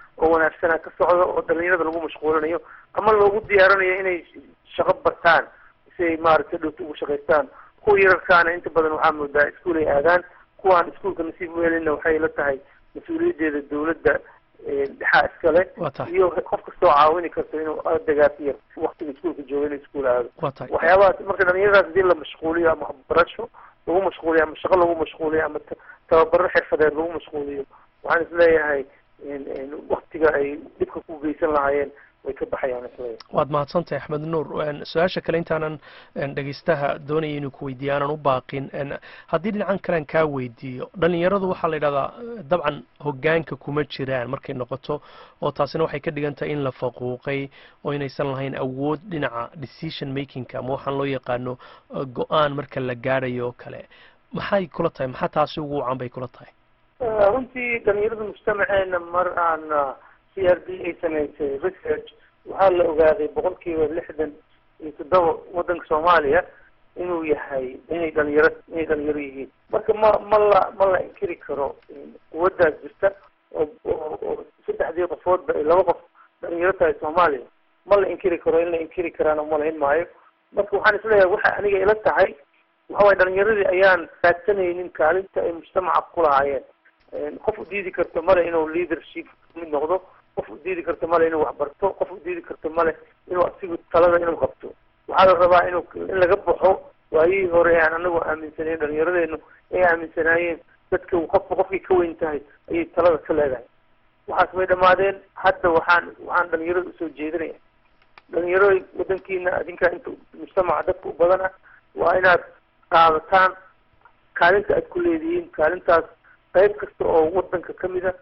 oo wanaagsana ka socda oo dhalinyarada lagu mashquulinayo ama loogu diyaarinayo inay shaqo bartaan si ay maaragtay dhowta ugu shaqaystaan. kuwa yararkaana inta badan waxaa moodaa iskuul ay aadaan, kuwaan iskuulka nasiib u helinna waxay la tahay mas-uuliyaddeeda dawladda dhexaa iskale iyo qof kastoo caawini karto inuu ardaygaas yar waktiga iskuulka joogo inuu iskuul aado. waxyaabahaas marka dhalinyaradaas hadii la mashquuliyo ama waxbarasho lagu mashquuliyo ama shaqo lagu mashquuliyo ama tababaro xirfadeed lagu mashquuliyo, waxaan isleeyahay waktiga ay dhibka ku geysan lahaayeen way ka baxayaan isleeyahay. waad mahadsantahay axmed nuur. su-aasha kale intaanan dhegeystaha doonaya inuu ku weydiiyo aanan u baaqin, haddii dhinacan kalean kaa weydiiyo, dhalinyaradu waxaa la yidhahdaa dabcan hogaanka kuma jiraan markay noqoto, oo taasina waxay ka dhigan tahay in la faquuqay oo inaysan lahayn awood dhinaca decision makingka ama waxaan loo yaqaano go-aan marka la gaadhayo oo kale. maxay kula tahay, maxaa taasi ugu wacan bay kula tahay? runtii dhalinyarada mujtamaceena mar aan c r d ay samaysay research waxaa la ogaaday boqolkiiba lixdan iyo toddoba wadanka soomaaliya inuu yahay inay dhalinyaro inay dhalinyaro yihiin. marka ma ma la ma la inkiri karo quwaddaas jirta oo oo saddexdii qofoodba ay laba qof dhalinyaro tahay soomaaliya, ma la inkiri karo. in la inkiri karaana ma lahin maayo. marka waxaan isleeyahay waxa aniga ila tahay waxa waye dhalinyaradii ayaan raadsanaynin kaalinta ay mujtamaca ku lahaayeen. qof u diidi karto male inuu leadership mid noqdo, qof u diidi karto male inuu waxbarto, qof u diidi karto male inuu asigu talada inuu qabto. waxaa la rabaa inuu in laga baxo waayihii hore aan anagu aaminsanayn dhalinyaradeenu ay aaminsanaayeen dadka qofka qofkii ka weyn tahay ayay talada ka leedahay. waxaas way dhamaadeen. hadda waxaan waxaan dhalinyarada usoo jeedinaya, dhalinyaro wadankiina adinkaa inta mujtamaca dadka u badana waa inaad qaadataan kaalinta aad ku leedihiin. kaalintaas qayb kasta oo wadanka ka mida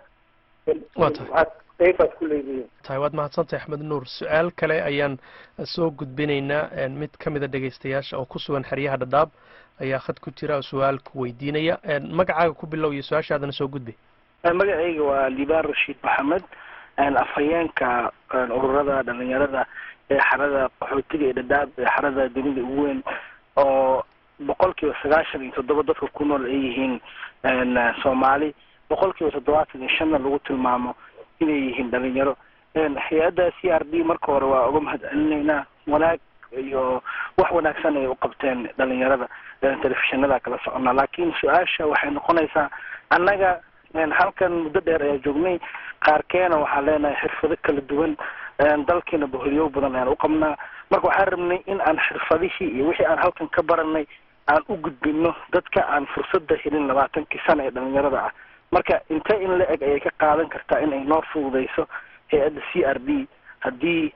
waxaad qayb aad ku leedihiin. tahay waad mahadsantahay axmed nuur. su-aal kale ayaan soo gudbinaynaa. mid ka mida dhegaystayaasha oo ku sugan xeryaha dhadhaab ayaa khad ku jira oo su-aal ku weydiinaya. magacaaga ku bilow iyo su-aashaadana soo gudbi. magacayga waa liibaan rashiid maxamed, afhayeenka ururada dhalinyarada ee xarada qaxootiga ee dhadhaab ee xarada dunida ugu weyn, oo boqolkiiba sagaashan iyo toddoba dadka ku nool ay yihiin soomaali, boqolkiiba toddobaatan iyo shanna lagu tilmaamo inay yihiin dhalinyaro. hay-adda c r d marka hore waa uga mahad celinaynaa, wanaag iyo wax wanaagsan ay u qabteen dhalinyarada, telefishinada kala soconnaa. laakiin su-aasha waxay noqonaysaa annaga halkan muddo dheer ayaa joognay, qaarkeena waxaan leenahay xirfado kala duwan, dalkiina boholyow badan ayaan u qabnaa. marka waxaan rabnay in aan xirfadihii iyo wixii aan halkan ka baranay aan u gudbino dadka aan fursadda helin labaatankii sana ee dhalinyarada ah. marka intee in la eg ayay ka qaadan kartaa in ay noo fududeyso hay-adda c r d haddii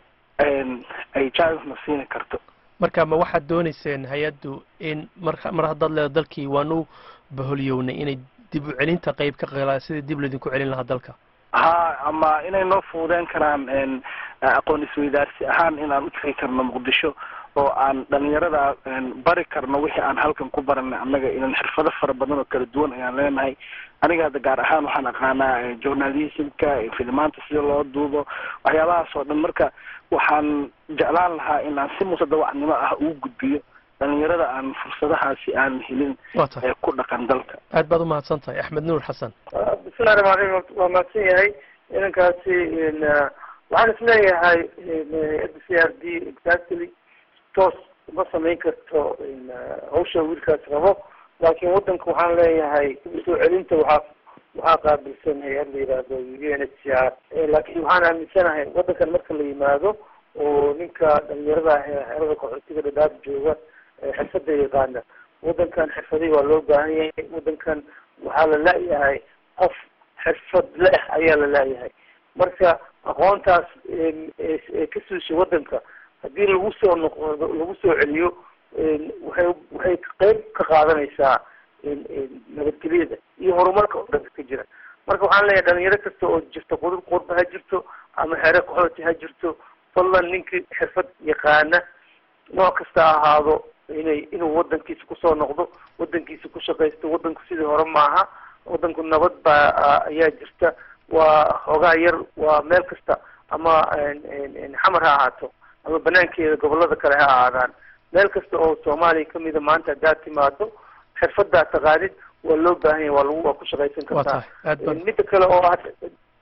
ay jaana siini karto? marka ma waxaad doonayseen hay-addu in mar mar haddaad leedo dalkii waanu boholyownay inay dib u celinta qayb ka qeelaan sidii dib laydinku celin lahaa dalka? ha ama inay noo fududeyn karaan aqoon isweydaarsi ahaan inaan u tegi karno muqdisho oo aan dhalinyarada bari karno wixii aan halkan ku baranay. annaga inan xirfado fara badan oo kala duwan ayaan leenahay. aniga hadda gaar ahaan waxaan aqaanaa journalismka, filmaanta sida loo duubo, waxyaabahaas oo dhan. marka waxaan jeclaan lahaa in aan si musadawacnimo ah ugu gudbiyo dhalinyarada aan fursadahaasi aan helin ee ku dhaqan dalka. aad baad u mahadsan tahay axmed nuur xasan. bismillahi raxmaan raxiim. waa mahadsan yahay inankaasi. waxaan isleeyahay hay-adda c r d exactly toos uma samayn karto hawsha wiilkaas rabo, laakiin wadanka waxaan leeyahay soo celinta waxaa waxaa qaabilsan hay-ad la yihahdo u n h c r. laakiin waxaan aaminsanahay wadankan marka la yimaado oo ninka dhalinyarada ah ee xerada qaxootiga dhadhaab jooga xirfada yaqaana, wadankan xirfadihii waa loo baahan yahay. wadankan waxaa la la-yahay qof xirfad leh ayaa la la-yahay. marka aqoontaas ee ka suushay wadanka haddii lagu soo noqdo lagu soo celiyo waxay waxay qayb ka qaadanaysaa nabadgelyada iyo horumarka oo dhanka ka jira. marka waxaan leeyahay dhalinyaro kasta oo jirto qudub qurba ha jirto ama xere qaxooti ha jirto, fadlan ninkii xirfad yaqaana nooc kasta ahaado inay inuu wadankiisa kusoo noqdo, wadankiisa ku shaqaysto. wadanku sidii hore maaha, wadanku nabad baa ayaa jirta. waa xoogaa yar, waa meel kasta ama xamar ha ahaato ama banaankeeda gobolada kale ha ahaadaan, meel kasta oo soomaaliya kamida maanta haddaad timaado xirfadaa taqaanid waa loo baahan yahay, waa lagu waa ku shaqaysan kartaa. midda kale oo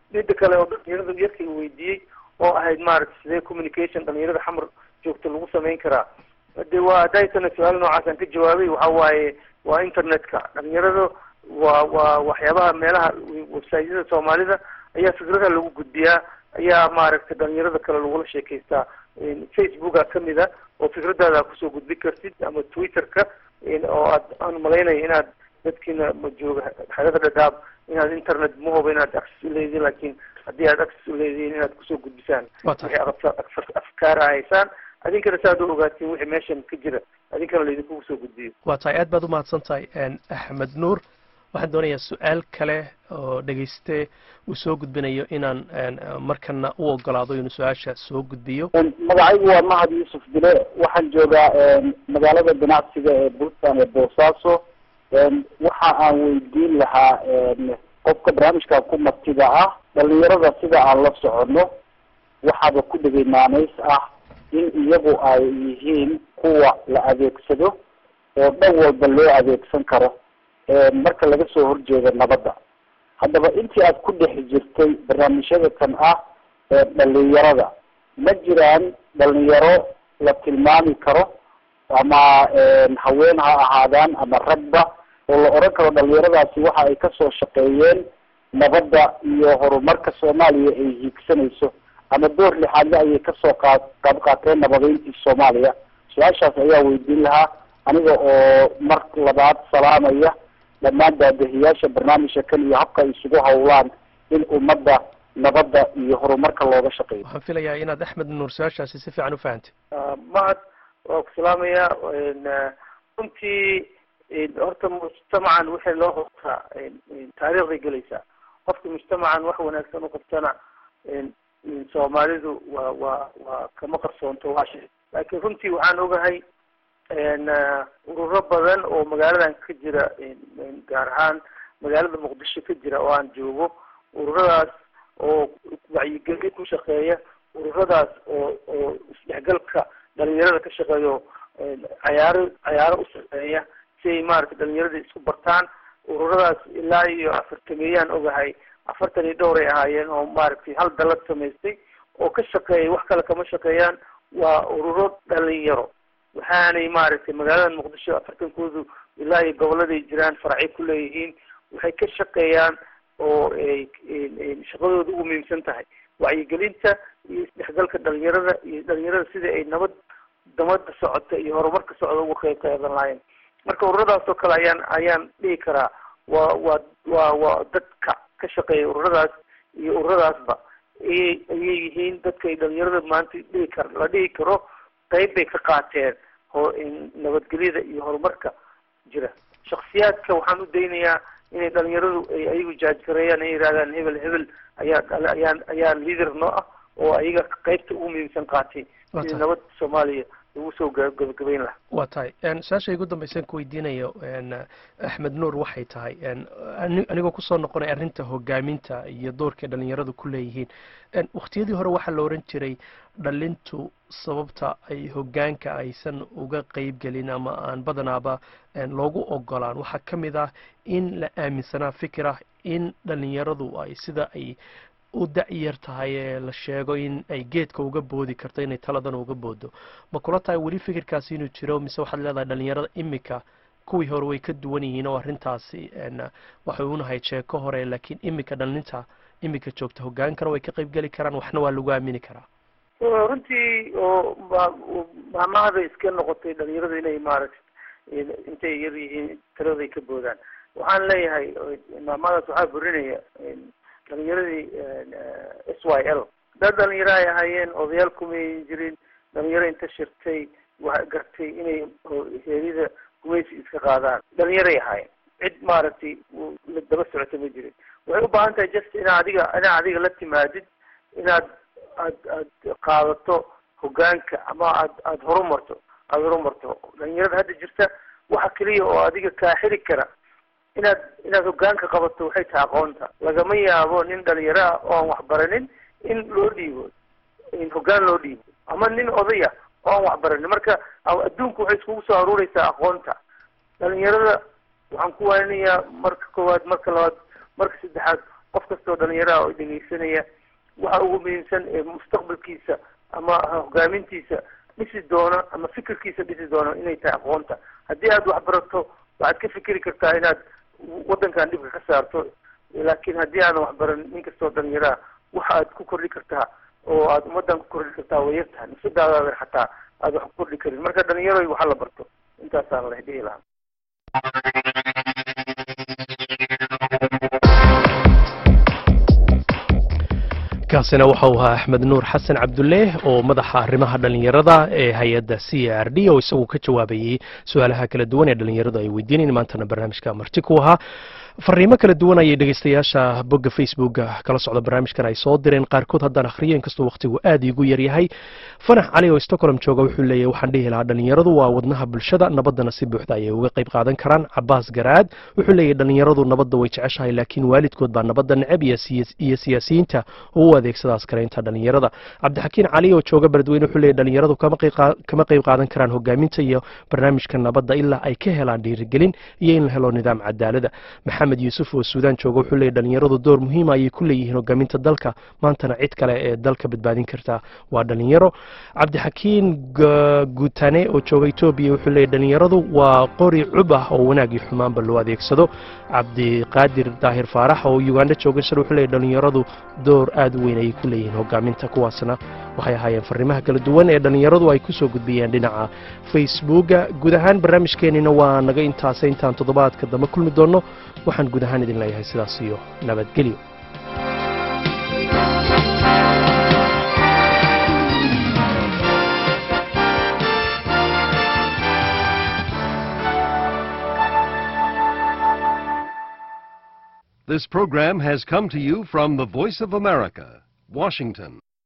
midda kale oo dhalinyarada yarkay weydiiyey oo ahayd maaragtay sidee communication dhalinyarada xamar joogta lagu samayn karaa de waa hadaytana su-aal noocaasaan ka jawaabay waxa waaye waa internetka dhalinyarada waa waa waxyaabaha meelaha websiteyada soomaalida ayaa fikradaha lagu gudbiyaa ayaa maaragtay dhalinyarada kale lagula sheekaystaa facebooka kamid a oo fikradaada kusoo gudbi kartid ama twitterka oo aad aan malaynayo inaad dadkiina ma jooga xerada dhadhaab inaad internet ma hubo inaad access uleediin laakiin haddii aad access uleediin inaad kusoo gudbisaan wixii afkaara haysaan adinkana saad u ogaatiin wixii meeshan ka jira adinkana laydinkugu soo gudbiyo waa tahay aad baad umahadsan tahay axmed nuur waxaan doonayaa su-aal kale oo dhegeyste uu soo gudbinayo inaan markana u ogolaado inuu su-aasha soo gudbiyo magacaygu waa mahad yuusuf dile waxaan joogaa magaalada ganacsiga ee buntland ee boosaaso waxa aan weydiin lahaa qofka barnaamijka ku martida ah dhalinyarada sida aan la socono waxaaba ku dhegay maanays ah in iyagu ay yihiin kuwa la adeegsado oo dhan walba loo adeegsan karo marka laga soo horjeedo nabadda haddaba intii aad ku dhex jirtay barnaamijyada kan ah ee dhalinyarada ma jiraan dhalinyaro la tilmaami karo ama haween ha ahaadaan ama ragba oo la oran karo dhalinyaradaasi waxa ay kasoo shaqeeyeen nabadda iyo horumarka soomaaliya ay hiigsanayso ama door lixaadle ayay kasoo qaad qaab qaateen nabadeyntii soomaaliya su-aashaas ayaa weydiin lahaa aniga oo mar labaad salaamaya dhammaan daadahiyaasha barnaamijka kan iyo habka ay isugu hawlaan in ummadda nabadda iyo horumarka looga shaqeeyo waxaan filayaa inaad axmed nuur su-aashaasi si fiican u fahantay mahad waa ku salaamaya runtii horta mujtamacan wixii loo qabtaa taariikhday gelaysaa qofka mujtamacan wax wanaagsan uqabtana soomaalidu waa waa waa kama qarsoonto waa shay laakiin runtii waxaan ogahay ururo badan oo magaaladan ka jira gaar ahaan magaalada muqdisho ka jira oo aan joogo ururadaas oo wacyigelin ku shaqeeya ururadaas oo oo isdhexgalka dhalinyarada ka shaqeeyo cayaaro cayaaro u shaqeeya si ay maaragtay dhalinyarada isku bartaan ururadaas ilaa iyo afartameeyaan ogahay afartan iyo dhowr ay ahaayeen oo maaragtay hal dalad samaystay oo ka shaqeeya wax kale kama shaqeeyaan waa ururo dhalinyaro waxaanay maaragtay magaalada muqdisho afartankoodu ilaa iyo goboladay jiraan faracay ku leeyihiin waxay ka shaqeeyaan oo ay shaqadooda ugu muhiimsan tahay wacyigelinta iyo isdhexgalka dhalinyarada iyo dhalinyarada sidai ay nabad damada socota iyo horumarka socda uga qeyb qaadan lahayn marka ururadaas oo kale ayaan ayaan dhihi karaa waa waa waa waa dadka ka shaqeeya ururadaas iyo ururadaasba ayay ayay yihiin dadka ay dhalinyarada maanta dhihi kar la dhihi karo qayb bay ka qaateen oo nabadgelyada iyo horumarka jira shaksiyaadka waxaan u daynayaa inay dhalinyaradu ay ayagu jaajgareeyaan ay yidhahdaan hebel hebel ayaa ayaan ayaa leader noo ah oo ayaga qaybta ugu muhiimsan qaatay sidii nabad soomaaliya lagu soo gabagabayn lahaa waa tahay su-aasha igu dambaysan ku weydiinayo axmed nuur waxay tahay anigoo kusoo noqonay arrinta hogaaminta iyo doorkay dhalinyaradu ku leeyihiin waktiyadii hore waxaa la oran jiray dhalintu sababta ay hogaanka aysan uga qeyb gelin ama aan badanaaba loogu ogolaan waxaa ka mid ah in la aaminsanaa fikir ah in dhalinyaradu ay sida ay u dacyar tahay ee la sheego in ay geedka uga boodi karto inay taladan uga boodo ma kula tahay weli fikirkaasi inuu jiro mise waxaad leedahay dhalinyarada imika kuwii hore way ka duwan yihiin oo arrintaasi waxay unahay sheeko hore laakiin imika dhalinta imika joogta hogaankana way ka qayb geli karaan waxna waa lagu aamini karaa runtii oo maamahada iska noqotay dhalinyarada inay maaragtay intay yar yihiin taladay ka boodaan waxaan leeyahay maamadaas waxaa burinaya dhalinyaradii s y l dad dhalinyaro ay ahaayeen odayaal kumay jirin dhalinyaro inta shirtay waa gartay inay heerida gumaysi iska qaadaan dhalinyaray ahaayeen cid maaragtay la daba socota ma jirin waxay u baahan tahay just inaad adiga inaad adiga la timaadid inaad aad aad qaadato hogaanka ama aad aada horumarto aada horumarto dhalinyarada hadda jirta waxa keliya oo adiga kaa xiri kara inaad inaad hogaanka qabato waxay tahay aqoonta lagama yaabo nin dhalinyaro ah oo aan waxbaranin in loo dhiibo in hogaan loo dhiibo ama nin odaya oo aan waxbaranin marka adduunku waxay iskugu soo aruureysaa aqoonta dhalinyarada waxaan ku waaninayaa marka koowaad marka labaad marka saddexaad qof kastoo dhalinyaraha oo dhegeysanaya waxa ugu muhiimsan ee mustaqbalkiisa ama hogaamintiisa dhisi doona ama fikirkiisa dhisi doona inay tahay aqoonta. haddii aad wax barato waxaad ka fikiri kartaa inaad waddankan dhibka ka saarto, laakiin haddii aanan wax baran nin kastoo dhalinyaraha waxa aad ku kordhi kartaa oo aad ummaddan ku kordhi kartaa way yartahay, nafsadaada xataa aad wax ku kordhi karin. marka dhalinyaroy waxa la barto intaasaan la dhihi lahaa. kaasina waxa uu ahaa axmed nuur xasan cabdulle oo madaxa arrimaha dhalinyarada ee hay-adda c r d oo isagu ka jawaabayey su-aalaha kala duwan ee dhalinyaradu ay weydiinayeen. maantana barnaamijka marti ku ahaa. fariimo kala duwan ayay dhegeystayaasha bogga facebooka kala socda barnaamijkan ay soo direen, qaarkood haddaan akhriyo inkastoo waqtigu aad iigu yaryahay. fanax cali oo stockholm jooga wuxuu leeyahay waxaan dhihi lahaa dhalinyaradu waa wadnaha bulshada, nabadana si buuxda ayay uga qayb qaadan karaan. cabaas garaad wuxuu leeyahay dhalinyaradu nabadda way jeceshahay laakiin waalidkood baa nabadda neceb iyo siyaasiyiinta oo u adeegsada askaraynta dhalinyarada. cabdixakiin cali oo jooga beledweyne wuxuu leeyahay dhalinyaradu kama qayb qaadan karaan hogaaminta iyo barnaamijka nabadda ilaa ay ka helaan dhiirigelin iyo in la helo nidaam cadaalada. maxamed yuusuf oo suudaan jooga wuxuu leeyahay dhalinyaradu door muhiima ayay ku leeyihiin hogaaminta dalka, maantana cid kale ee dalka badbaadin karta waa dhalinyaro. cabdixakiin guutane oo jooga etoobiya wuxuu leeyahay dhalinyaradu waa qori cub ah oo wanaag iyo xumaanba loo adeegsado. cabdiqaadir daahir faarax oo uganda jooga shir wuxuu leeyahay dhalinyaradu door aad u weyn ayay ku leeyihiin hogaaminta. kuwaasna waxay ahaayeen fariimaha kala duwan ee dhalinyaradu ay ku soo gudbiyeen dhinaca facebooka. guud ahaan barnaamijkeenina waa naga intaasa, intaan toddobaadka dambe kulmi doonno waxaan guud ahaan idin leeyahay sidaas iyo nabadgelyo. This program has come to you from the Voice of America, Washington.